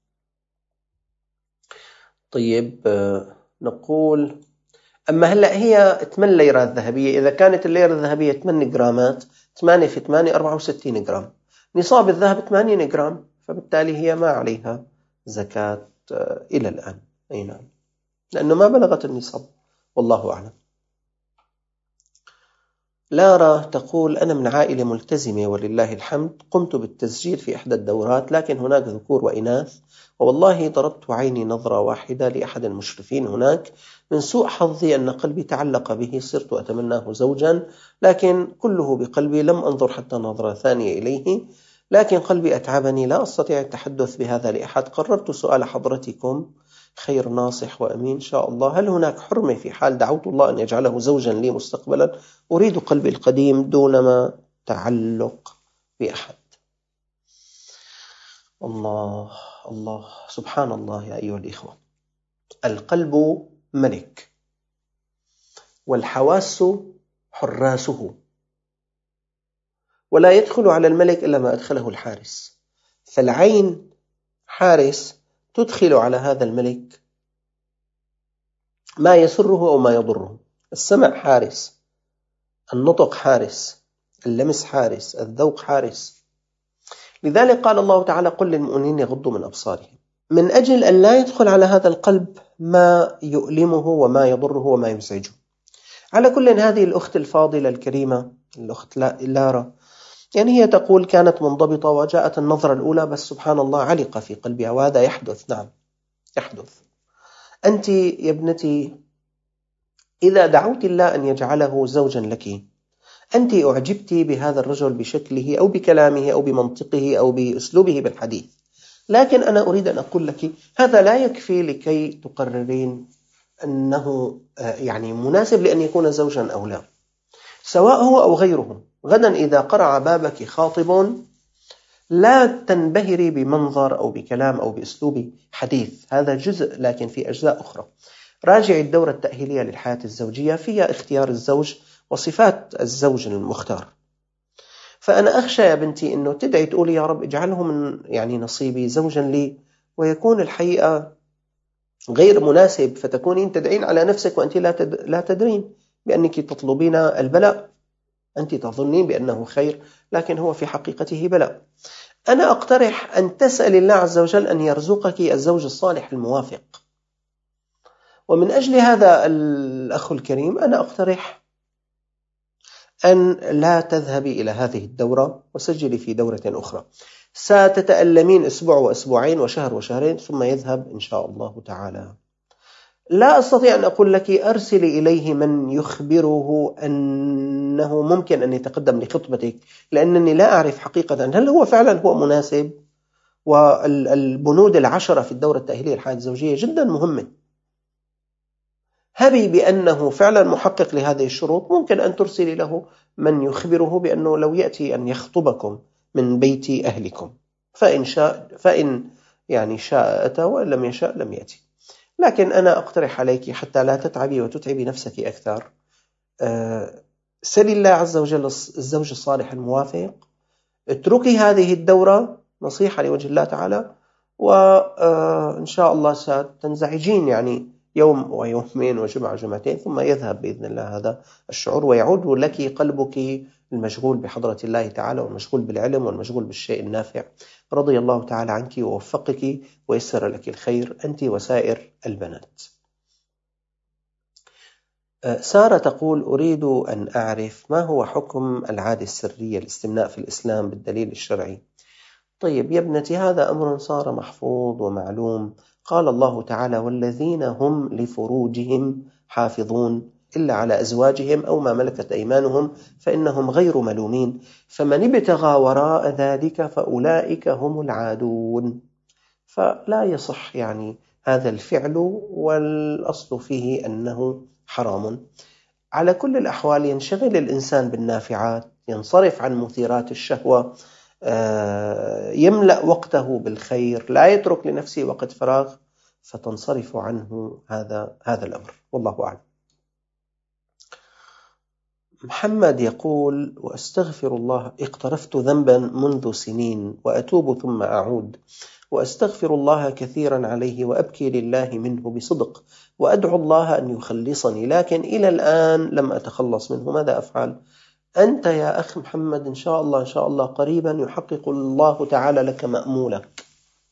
طيب نقول: أما هلأ هي 8 ليرات ذهبية، إذا كانت الليرة الذهبية 8 جرامات، 8 في 8 64 جرام، نصاب الذهب 80 جرام، فبالتالي هي ما عليها زكاة إلى الآن. أي نعم، لأنه ما بلغت النصاب، والله أعلم. لارا تقول: أنا من عائلة ملتزمة ولله الحمد، قمت بالتسجيل في إحدى الدورات، لكن هناك ذكور وإناث، ووالله ضربت عيني نظرة واحدة لأحد المشرفين هناك، من سوء حظي أن قلبي تعلق به، صرت أتمناه زوجا، لكن كله بقلبي، لم أنظر حتى نظرة ثانية إليه، لكن قلبي أتعبني، لا أستطيع التحدث بهذا لأحد. قررت سؤال حضرتكم، خير ناصح وأمين إن شاء الله، هل هناك حرمة في حال دعوت الله أن يجعله زوجا لي مستقبلا؟ أريد قلبي القديم دون ما تعلق بأحد. الله الله، سبحان الله يا أيها الإخوة. القلب ملك، والحواس حراسه، ولا يدخل على الملك إلا ما أدخله الحارس، فالعين حارس تدخل على هذا الملك ما يسره أو ما يضره، السمع حارس، النطق حارس، اللمس حارس، الذوق حارس. لذلك قال الله تعالى: قل للمؤمنين يغضوا من أبصارهم، من أجل أن لا يدخل على هذا القلب ما يؤلمه وما يضره وما يزعجه. على كل، هذه الأخت الفاضلة الكريمة الأخت لارا، يعني هي تقول: كانت منضبطة وجاءت النظرة الأولى، بس سبحان الله علق في قلبها، وهذا يحدث. نعم يحدث. أنت يا ابنتي إذا دعوت الله أن يجعله زوجا لك، أنت أعجبت بهذا الرجل بشكله أو بكلامه أو بمنطقه أو بأسلوبه بالحديث، لكن أنا أريد أن أقول لك هذا لا يكفي لكي تقررين أنه يعني مناسب لأن يكون زوجا أو لا، سواء هو أو غيره. غدا إذا قرع بابك خاطب لا تنبهري بمنظر أو بكلام أو بأسلوب حديث، هذا جزء، لكن في أجزاء أخرى. راجع الدورة التأهيلية للحياة الزوجية، فيها اختيار الزوج وصفات الزوج المختار. فأنا أخشى يا بنتي أنه تدعي تقولي: يا رب اجعله من يعني نصيبي زوجا لي، ويكون الحقيقة غير مناسب، فتكونين تدعين على نفسك وأنت لا تدرين بأنك تطلبين البلاء. أنت تظنين بأنه خير، لكن هو في حقيقته بلاء. أنا أقترح أن تسأل الله عز وجل أن يرزقك الزوج الصالح الموافق. ومن أجل هذا الأخ الكريم أنا أقترح أن لا تذهبي إلى هذه الدورة وسجلي في دورة أخرى، ستتألمين أسبوع وأسبوعين وشهر وشهرين ثم يذهب إن شاء الله تعالى. لا أستطيع أن أقول لك أرسلي إليه من يخبره أنه ممكن أن يتقدم لخطبتك، لأنني لا أعرف حقيقة هل هو فعلا هو مناسب. والبنود 10 في الدورة التأهيلية للحياة الزوجية جدا مهمة. هبي بأنه فعلا محقق لهذه الشروط، ممكن أن ترسلي له من يخبره بأنه لو يأتي أن يخطبكم من بيت أهلكم، فإن يعني شاء أتى، وإن لم يشاء لم يأتي. لكن أنا أقترح عليك حتى لا تتعبي وتتعبي نفسك أكثر، سلي الله عز وجل الزوج الصالح الموافق، اتركي هذه الدورة، نصيحة لوجه الله تعالى، وإن شاء الله ستنزعجين يعني يوم ويومين وجمعة جمعتين، ثم يذهب بإذن الله هذا الشعور، ويعود لك قلبك المشغول بحضرة الله تعالى، والمشغول بالعلم، والمشغول بالشيء النافع. رضي الله تعالى عنك ووفقك ويسر لك الخير أنت وسائر البنات. سارة تقول: أريد أن أعرف ما هو حكم العادة السرية الاستمناء في الإسلام بالدليل الشرعي. طيب يا ابنتي، هذا أمر صار محفوظ ومعلوم. قال الله تعالى: والذين هم لفروجهم حافظون إلا على أزواجهم أو ما ملكت أيمانهم فإنهم غير ملومين، فمن ابتغى وراء ذلك فأولئك هم العادون. فلا يصح يعني هذا الفعل، والأصل فيه أنه حرام. على كل الأحوال ينشغل الإنسان بالنافعات، ينصرف عن مثيرات الشهوة، يملأ وقته بالخير، لا يترك لنفسه وقت فراغ فتنصرف عنه هذا الأمر. والله أعلم. محمد يقول: وأستغفر الله، اقترفت ذنبا منذ سنين وأتوب ثم أعود، وأستغفر الله كثيرا عليه وأبكي لله منه بصدق، وأدعو الله أن يخلصني، لكن إلى الآن لم أتخلص منه، ماذا أفعل؟ أنت يا أخ محمد إن شاء الله قريبا يحقق الله تعالى لك مأمولك.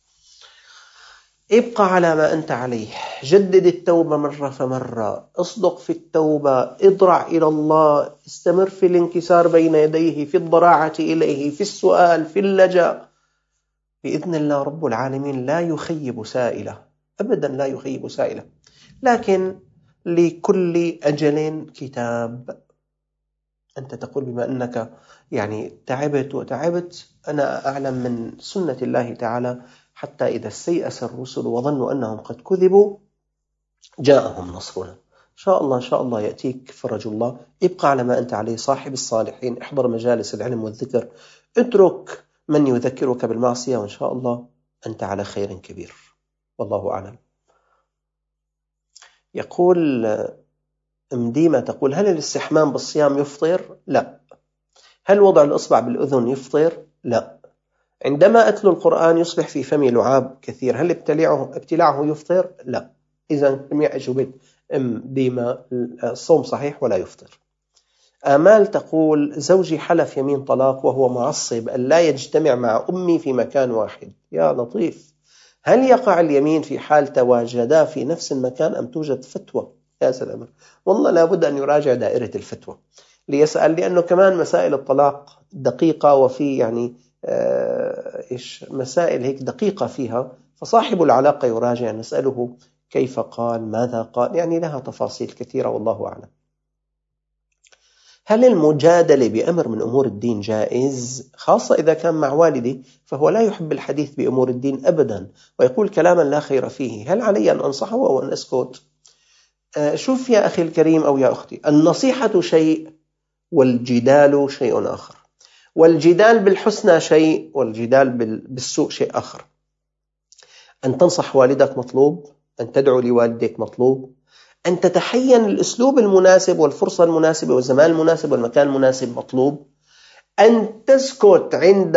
ابقى على ما أنت عليه، جدد التوبة مرة فمرة، اصدق في التوبة، اضرع إلى الله، استمر في الانكسار بين يديه، في الضراعة إليه، في السؤال، في اللجأ. بإذن الله رب العالمين لا يخيب سائلة أبدا، لا يخيب سائلة. لكن لكل أجل كتاب. أنت تقول بما أنك يعني تعبت وتعبت، أنا أعلم من سنة الله تعالى حتى إذا استيأس الرسل وظنوا أنهم قد كذبوا جاءهم نصرنا. إن شاء الله يأتيك فرج الله. ابقى على ما أنت عليه، صاحب الصالحين، احضر مجالس العلم والذكر، اترك من يذكرك بالمعصية، وإن شاء الله أنت على خير كبير. والله أعلم. يقول مديمة تقول: هل الاستحمام بالصيام يفطر؟ لا. هل وضع الإصبع بالأذن يفطر؟ لا. عندما أتلو القرآن يصبح في فمي لعاب كثير، هل ابتلاعه يفطر؟ لا. إذن جميع أجوبة ديما الصوم صحيح ولا يفطر. آمال تقول: زوجي حلف يمين طلاق وهو معصب أن لا يجتمع مع أمي في مكان واحد. يا لطيف، هل يقع اليمين في حال تواجدا في نفس المكان أم توجد فتوى؟ يا سلام، والله لابد أن يراجع دائرة الفتوى ليسأل، لأنه كمان مسائل الطلاق دقيقة، وفي يعني مسائل هيك دقيقة فيها، فصاحب العلاقة يراجع، نسأله كيف قال، ماذا قال، يعني لها تفاصيل كثيرة والله أعلم. هل المجادلة بأمر من أمور الدين جائز؟ خاصة إذا كان مع والدي، فهو لا يحب الحديث بأمور الدين أبدا ويقول كلاما لا خير فيه، هل علي أن أنصحه أو أن أسكت؟ شوف يا أخي الكريم أو يا أختي، النصيحة شيء والجدال شيء آخر، والجدال بالحسنى شيء والجدال بالسوء شيء آخر. أن تنصح والدك مطلوب، أن تدعو لوالدك مطلوب، أن تتحين الأسلوب المناسب والفرصة المناسبة والزمان المناسب والمكان المناسب مطلوب، أن تسكت عند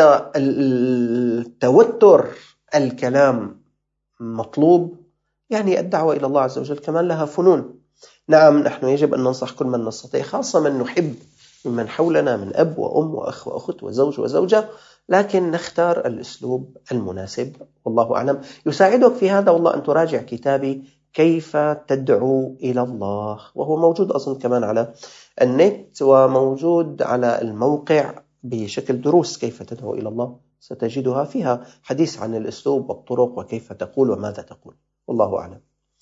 التوتر الكلام مطلوب. يعني الدعوة إلى الله عز وجل كمان لها فنون. نعم، نحن يجب أن ننصح كل من نستطيع، خاصة من نحب ممن حولنا من أب وأم وأخ وأخت وزوج وزوجة، لكن نختار الأسلوب المناسب. والله أعلم. يساعدك في هذا والله أن تراجع كتابي كيف تدعو إلى الله، وهو موجود أظن كمان على النت وموجود على الموقع بشكل دروس كيف تدعو إلى الله، ستجدها فيها حديث عن الأسلوب والطرق وكيف تقول وماذا تقول. والله أعلم.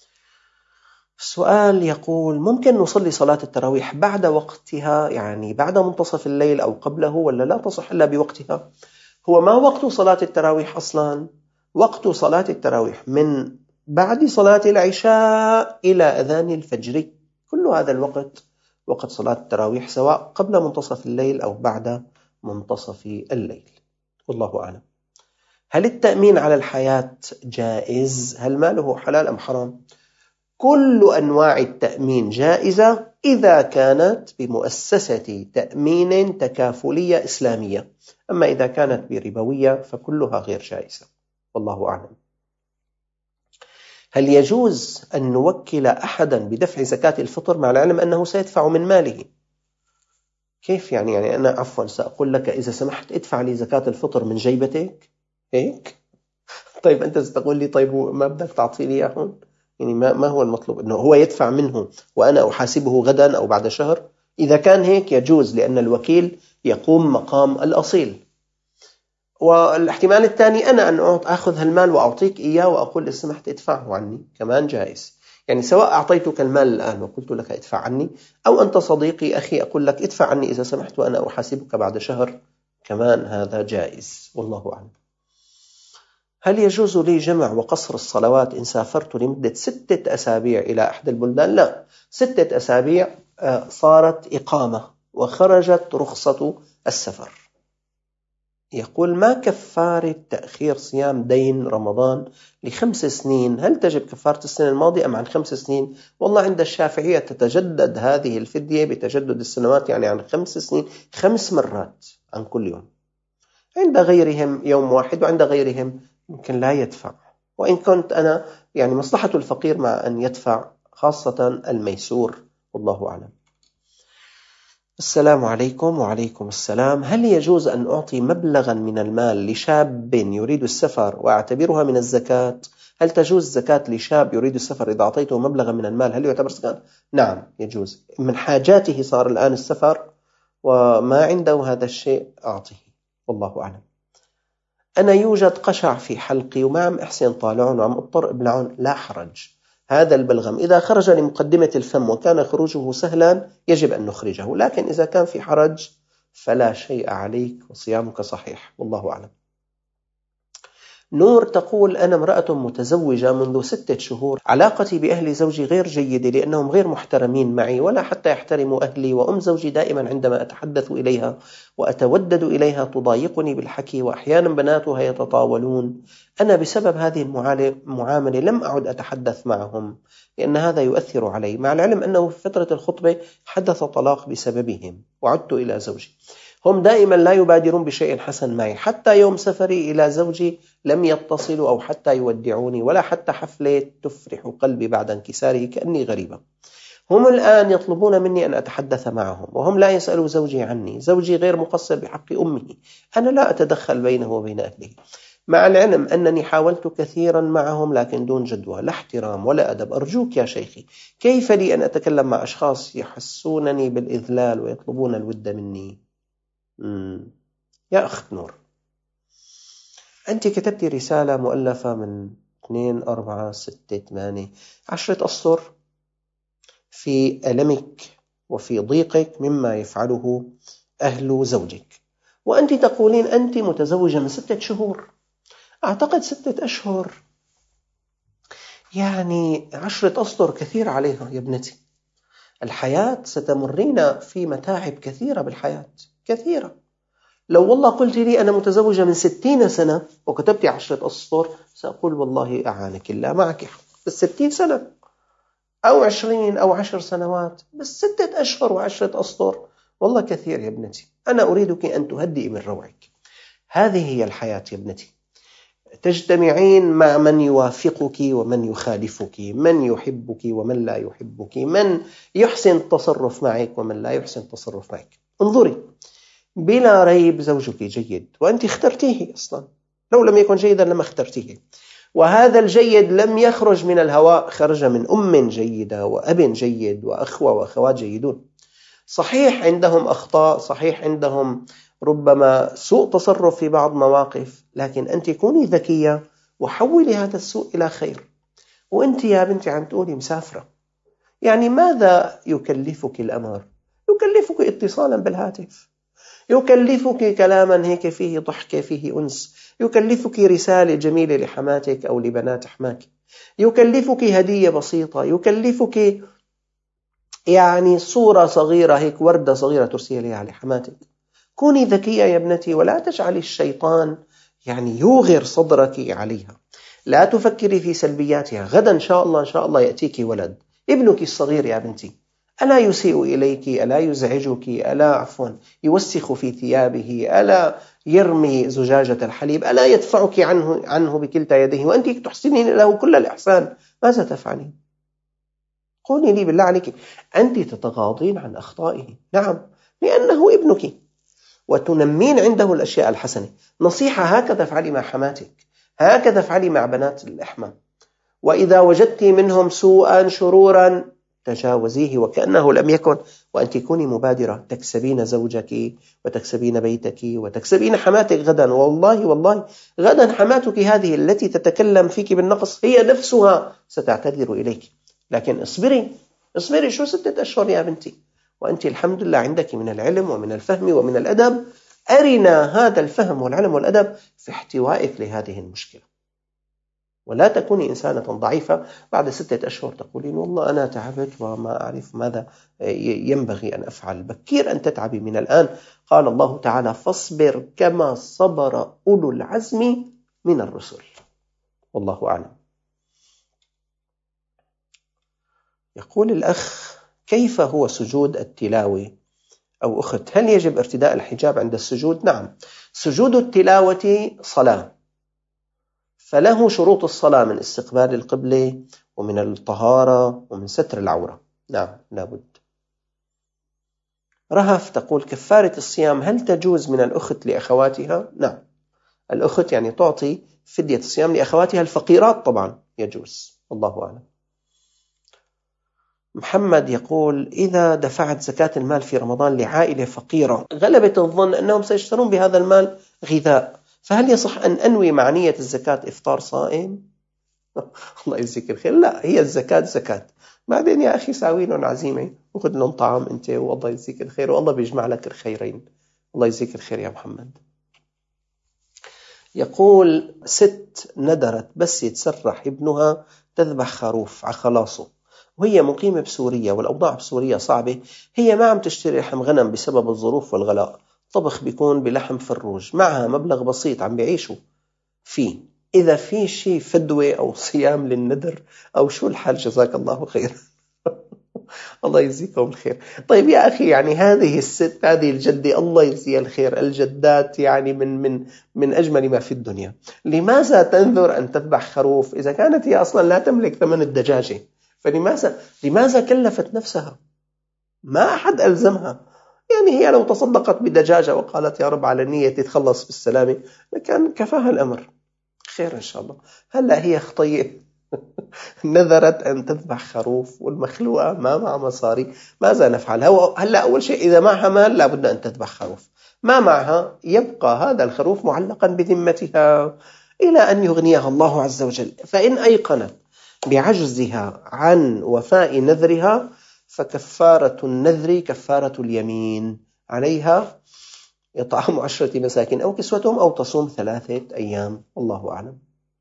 السؤال يقول: ممكن نصلي صلاة التراويح بعد وقتها، يعني بعد منتصف الليل أو قبله، ولا لا تصح إلا بوقتها؟ هو ما وقت صلاة التراويح أصلا؟ وقت صلاة التراويح من بعد صلاة العشاء إلى أذان الفجر، كل هذا الوقت وقت صلاة التراويح، سواء قبل منتصف الليل أو بعد منتصف الليل. والله أعلم. هل التأمين على الحياة جائز؟ هل ماله حلال أم حرام؟ كل أنواع التأمين جائزة إذا كانت بمؤسسة تأمين تكافلية إسلامية، أما إذا كانت بربوية فكلها غير جائزة. والله أعلم. هل يجوز أن نوكل أحدا بدفع زكاة الفطر مع العلم أنه سيدفع من ماله؟ كيف يعني أنا عفوا سأقول لك إذا سمحت ادفع لي زكاة الفطر من جيبتك هيك؟ طيب أنت ستقول لي طيب ما بدك تعطيني إياهم؟ يعني ما هو المطلوب؟ أنه هو يدفع منه وأنا أحاسبه غدا أو بعد شهر؟ إذا كان هيك يجوز، لأن الوكيل يقوم مقام الأصيل. والاحتمال الثاني أنا أن أخذ هالمال وأعطيك إياه وأقول لو سمحت ادفعه عني، كمان جائز. يعني سواء أعطيتك المال الآن وقلت لك ادفع عني، أو أنت صديقي أخي أقول لك ادفع عني إذا سمحت وأنا أحاسبك بعد شهر، كمان هذا جائز، والله أعلم. هل يجوز لي جمع وقصر الصلوات إن سافرت لمدة 6 أسابيع إلى أحد البلدان؟ لا، 6 أسابيع صارت إقامة وخرجت رخصة السفر. يقول: ما كفارة تأخير صيام دين رمضان ل5 سنين؟ هل تجب كفارة السنة الماضية أم عن 5 سنين؟ والله عند الشافعية تتجدد هذه الفدية بتجدد السنوات، يعني عن 5 سنين 5 مرات عن كل يوم. عند غيرهم يوم واحد، وعند غيرهم يمكن لا يدفع. وإن كنت أنا يعني مصلحة الفقير مع أن يدفع، خاصة الميسور، والله أعلم. السلام عليكم. وعليكم السلام. هل يجوز أن أعطي مبلغا من المال لشاب يريد السفر وأعتبرها من الزكاة؟ هل تجوز زكاة لشاب يريد السفر إذا أعطيته مبلغا من المال؟ هل يعتبر زكاة؟ نعم يجوز، من حاجاته صار الآن السفر وما عنده هذا الشيء أعطيه، والله أعلم. أنا يوجد قشع في حلقي وما عم أحسن طالعون وعم أضطر أبلعون. لا حرج، هذا البلغم إذا خرج لمقدمة الفم وكان خروجه سهلا يجب أن نخرجه، لكن إذا كان في حرج فلا شيء عليك وصيامك صحيح، والله أعلم. نور تقول: أنا امرأة متزوجة منذ 6 شهور، علاقتي بأهل زوجي غير جيدة لأنهم غير محترمين معي ولا حتى يحترموا أهلي، وأم زوجي دائما عندما أتحدث إليها وأتودد إليها تضايقني بالحكي، وأحيانا بناتها يتطاولون. أنا بسبب هذه المعاملة لم أعد أتحدث معهم لأن هذا يؤثر علي، مع العلم أنه في فترة الخطبة حدث طلاق بسببهم، وعدت إلى زوجي. هم دائما لا يبادرون بشيء حسن معي، حتى يوم سفري إلى زوجي لم يتصلوا أو حتى يودعوني، ولا حتى حفلة تفرح قلبي بعد انكساره، كأني غريبة. هم الآن يطلبون مني أن أتحدث معهم وهم لا يسألوا زوجي عني. زوجي غير مقصر بحق أمه، أنا لا أتدخل بينه وبين أهله، مع العلم أنني حاولت كثيرا معهم لكن دون جدوى، لا احترام ولا أدب. أرجوك يا شيخي، كيف لي أن أتكلم مع أشخاص يحسونني بالإذلال ويطلبون الود مني؟ يا أخت نور، أنت كتبتي رسالة مؤلفة من 2 4 6 8 10 أسطر في ألمك وفي ضيقك مما يفعله أهل زوجك، وأنت تقولين أنت متزوجة من 6 شهور. أعتقد 6 أشهر يعني 10 أسطر كثير عليها يا ابنتي. الحياة ستمرين في متاعب كثيرة بالحياة، كثيرة. لو والله قلت لي أنا متزوجة من 60 سنة وكتبتي 10 أسطر سأقول والله أعانك الله، معك حق، بس 60 سنة أو 20 أو 10 سنوات، بس 6 أشهر و10 أسطر والله كثير يا ابنتي. أنا أريدك أن تهدئي من روعك. هذه هي الحياة يا ابنتي، تجتمعين مع من يوافقك ومن يخالفك، من يحبك ومن لا يحبك، من يحسن التصرف معك ومن لا يحسن التصرف معك. انظري، بلا ريب زوجك جيد وأنت اخترتيه أصلا، لو لم يكن جيدا لما اخترتيه، وهذا الجيد لم يخرج من الهواء، خرج من أم جيدة وأب جيد وأخوة وأخوات جيدون. صحيح عندهم أخطاء، صحيح عندهم ربما سوء تصرف في بعض مواقف، لكن أنت كوني ذكية وحولي هذا السوء إلى خير. وأنت يا بنتي عم تقولي مسافرة، يعني ماذا يكلفك الأمر؟ يكلفك اتصالا بالهاتف، يكلفك كلاما هيك فيه ضحكة فيه أنس، يكلفك رسالة جميلة لحماتك أو لبنات حماك، يكلفك هدية بسيطة، يكلفك يعني صورة صغيرة هيك، وردة صغيرة ترسليها لحماتك. كوني ذكية يا ابنتي، ولا تجعلي الشيطان يعني يوغر صدرك عليها. لا تفكري في سلبياتها. غدا إن شاء الله يأتيك ولد، ابنك الصغير يا بنتي، ألا يسيء إليك؟ ألا يزعجك؟ ألا يوسخ في ثيابه؟ ألا يرمي زجاجة الحليب؟ ألا يدفعك عنه بكلتا يديه وأنت تحسنين له كل الإحسان؟ ماذا تفعلين؟ قولي لي بالله عليك، أنت تتغاضين عن أخطائه، نعم، لأنه ابنك، وتنمين عنده الأشياء الحسنة. نصيحة، هكذا افعلي مع حماتك، هكذا افعلي مع بنات الأحمى. وإذا وجدت منهم سوءا شرورا تجاوزيه وكأنه لم يكن، وأنت كوني مبادرة، تكسبين زوجك وتكسبين بيتك وتكسبين حماتك غدا. والله غدا حماتك هذه التي تتكلم فيك بالنقص هي نفسها ستعتذر إليك، لكن اصبري شو 6 أشهر يا بنتي، وأنت الحمد لله عندك من العلم ومن الفهم ومن الأدب، أرنا هذا الفهم والعلم والأدب في احتوائك لهذه المشكلة. ولا تكوني إنسانة ضعيفة بعد 6 أشهر تقولين والله أنا تعبت وما أعرف ماذا ينبغي أن أفعل. بكير أن تتعبي من الآن. قال الله تعالى: فاصبر كما صبر أولو العزم من الرسل. والله أعلم. يقول الأخ: كيف هو سجود التلاوة؟ أو أخت: هل يجب ارتداء الحجاب عند السجود؟ نعم، سجود التلاوة صلاة، فله شروط الصلاة من استقبال القبلة ومن الطهارة ومن ستر العورة. نعم، لابد. رهف تقول: كفارة الصيام هل تجوز من الأخت لأخواتها؟ نعم، الأخت يعني تعطي فدية الصيام لأخواتها الفقيرات، طبعا يجوز. الله أعلم. محمد يقول: إذا دفعت زكاة المال في رمضان لعائلة فقيرة غلبت الظن أنهم سيشترون بهذا المال غذاء، فهل يصح أن أنوي مع نية الزكاة إفطار صائم؟ الله يجزيك الخير. لا، هي الزكاة زكاة. بعدين يا أخي ساوي لهم عزيمة وخذ لهم طعام أنت، والله يجزيك الخير، والله بيجمع لك الخيرين. الله يجزيك الخير يا محمد. يقول: ست ندرت بس يتسرح ابنها تذبح خروف على خلاصه، وهي مقيمة بسوريا والأوضاع بسوريا صعبة، هي ما عم تشتري لحم غنم بسبب الظروف والغلاء، طبخ بيكون بلحم فروج، معها مبلغ بسيط عم بيعيشوا فيه، إذا في شيء فدوة أو صيام للنذر أو شو الحال؟ جزاك الله خير. الله يجزيكم الخير. طيب يا أخي، يعني هذه الست، هذه الجدة الله يجزيها الخير، الجدات يعني من أجمل ما في الدنيا، لماذا تنذر أن تذبح خروف إذا كانت هي أصلا لا تملك ثمن الدجاجة؟ لماذا كلفت نفسها؟ ما أحد ألزمها. يعني هي لو تصدقت بدجاجة وقالت يا رب على نية تتخلص بالسلامة لكان كفاها الأمر. خير إن شاء الله. هلأ هي خطية نذرت أن تذبح خروف، والمخلوقة ما مع مصاري، ماذا نفعل؟ هلأ أول شيء إذا معها مال لابد أن تذبح خروف، ما معها يبقى هذا الخروف معلقا بذمتها إلى أن يغنيها الله عز وجل. فإن أيقنت بعجزها عن وفاء نذرها فكفارة النذر كفارة اليمين، عليها إطعام 10 مساكين أو كسوتهم أو تصوم 3 أيام. الله أعلم.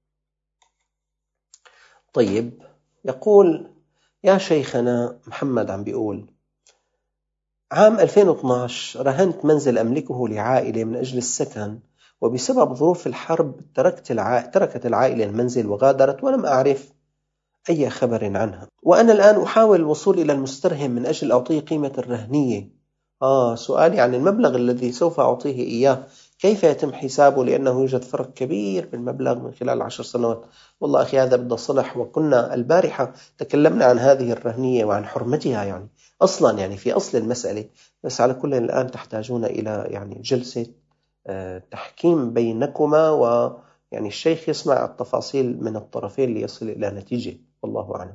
طيب، يقول: يا شيخنا محمد عم بيقول: عام 2012 رهنت منزل أملكه لعائلة من أجل السكن، وبسبب ظروف الحرب تركت العائلة المنزل وغادرت ولم أعرف أي خبر عنها، وأنا الآن أحاول الوصول إلى المسترهن من أجل أعطيه قيمة الرهنية. سؤالي عن المبلغ الذي سوف أعطيه إياه كيف يتم حسابه، لأنه يوجد فرق كبير بالمبلغ من خلال 10 سنوات. والله أخي هذا بده صلح، وكنا البارحة تكلمنا عن هذه الرهنية وعن حرمتها يعني أصلا، يعني في أصل المسألة. بس على كل الآن تحتاجون إلى يعني جلسة تحكيم بينكما، ويعني الشيخ يسمع التفاصيل من الطرفين ليصل إلى نتيجة. والله أعلم.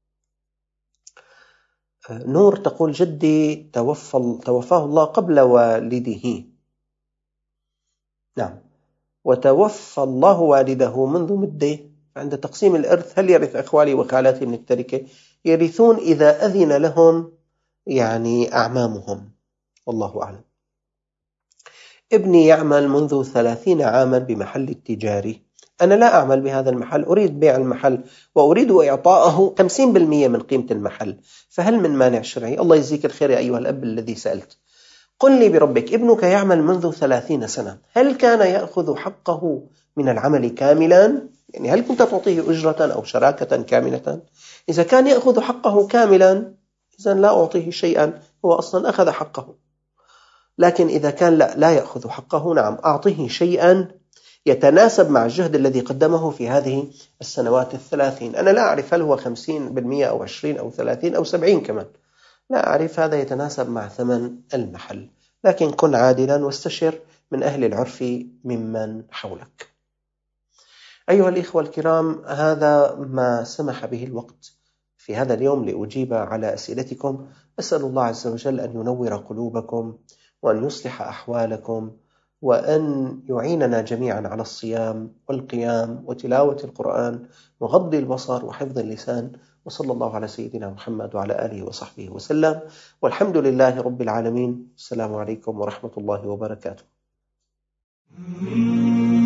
نور تقول: جدي توفاه الله قبل والده. نعم، وتوفى الله والده منذ مدة. عند تقسيم الإرث هل يرث أخوالي وخالاتي من التركة؟ يرثون إذا أذن لهم يعني أعمامهم. والله أعلم. ابني يعمل منذ 30 عاما بمحل التجاري، أنا لا أعمل بهذا المحل، أريد بيع المحل وأريد إعطاءه 50% من قيمة المحل، فهل من مانع شرعي؟ الله يجزيك الخير يا أيها الأب الذي سألت. قل لي بربك، ابنك يعمل منذ 30 سنة، هل كان يأخذ حقه من العمل كاملا؟ يعني هل كنت تعطيه أجرة أو شراكة كاملة؟ إذا كان يأخذ حقه كاملا إذن لا أعطيه شيئا، هو أصلا أخذ حقه. لكن إذا كان لا يأخذ حقه، نعم أعطيه شيئا يتناسب مع الجهد الذي قدمه في هذه السنوات 30. أنا لا أعرف هل هو 50% أو 20 أو 30 أو 70 كمان، لا أعرف، هذا يتناسب مع ثمن المحل. لكن كن عادلا واستشر من أهل العرف ممن حولك. أيها الإخوة الكرام، هذا ما سمح به الوقت في هذا اليوم لأجيب على أسئلتكم. أسأل الله عز وجل أن ينور قلوبكم وأن يصلح أحوالكم وأن يعيننا جميعا على الصيام والقيام وتلاوة القرآن وغض البصر وحفظ اللسان. وصلى الله على سيدنا محمد وعلى آله وصحبه وسلم، والحمد لله رب العالمين. السلام عليكم ورحمة الله وبركاته.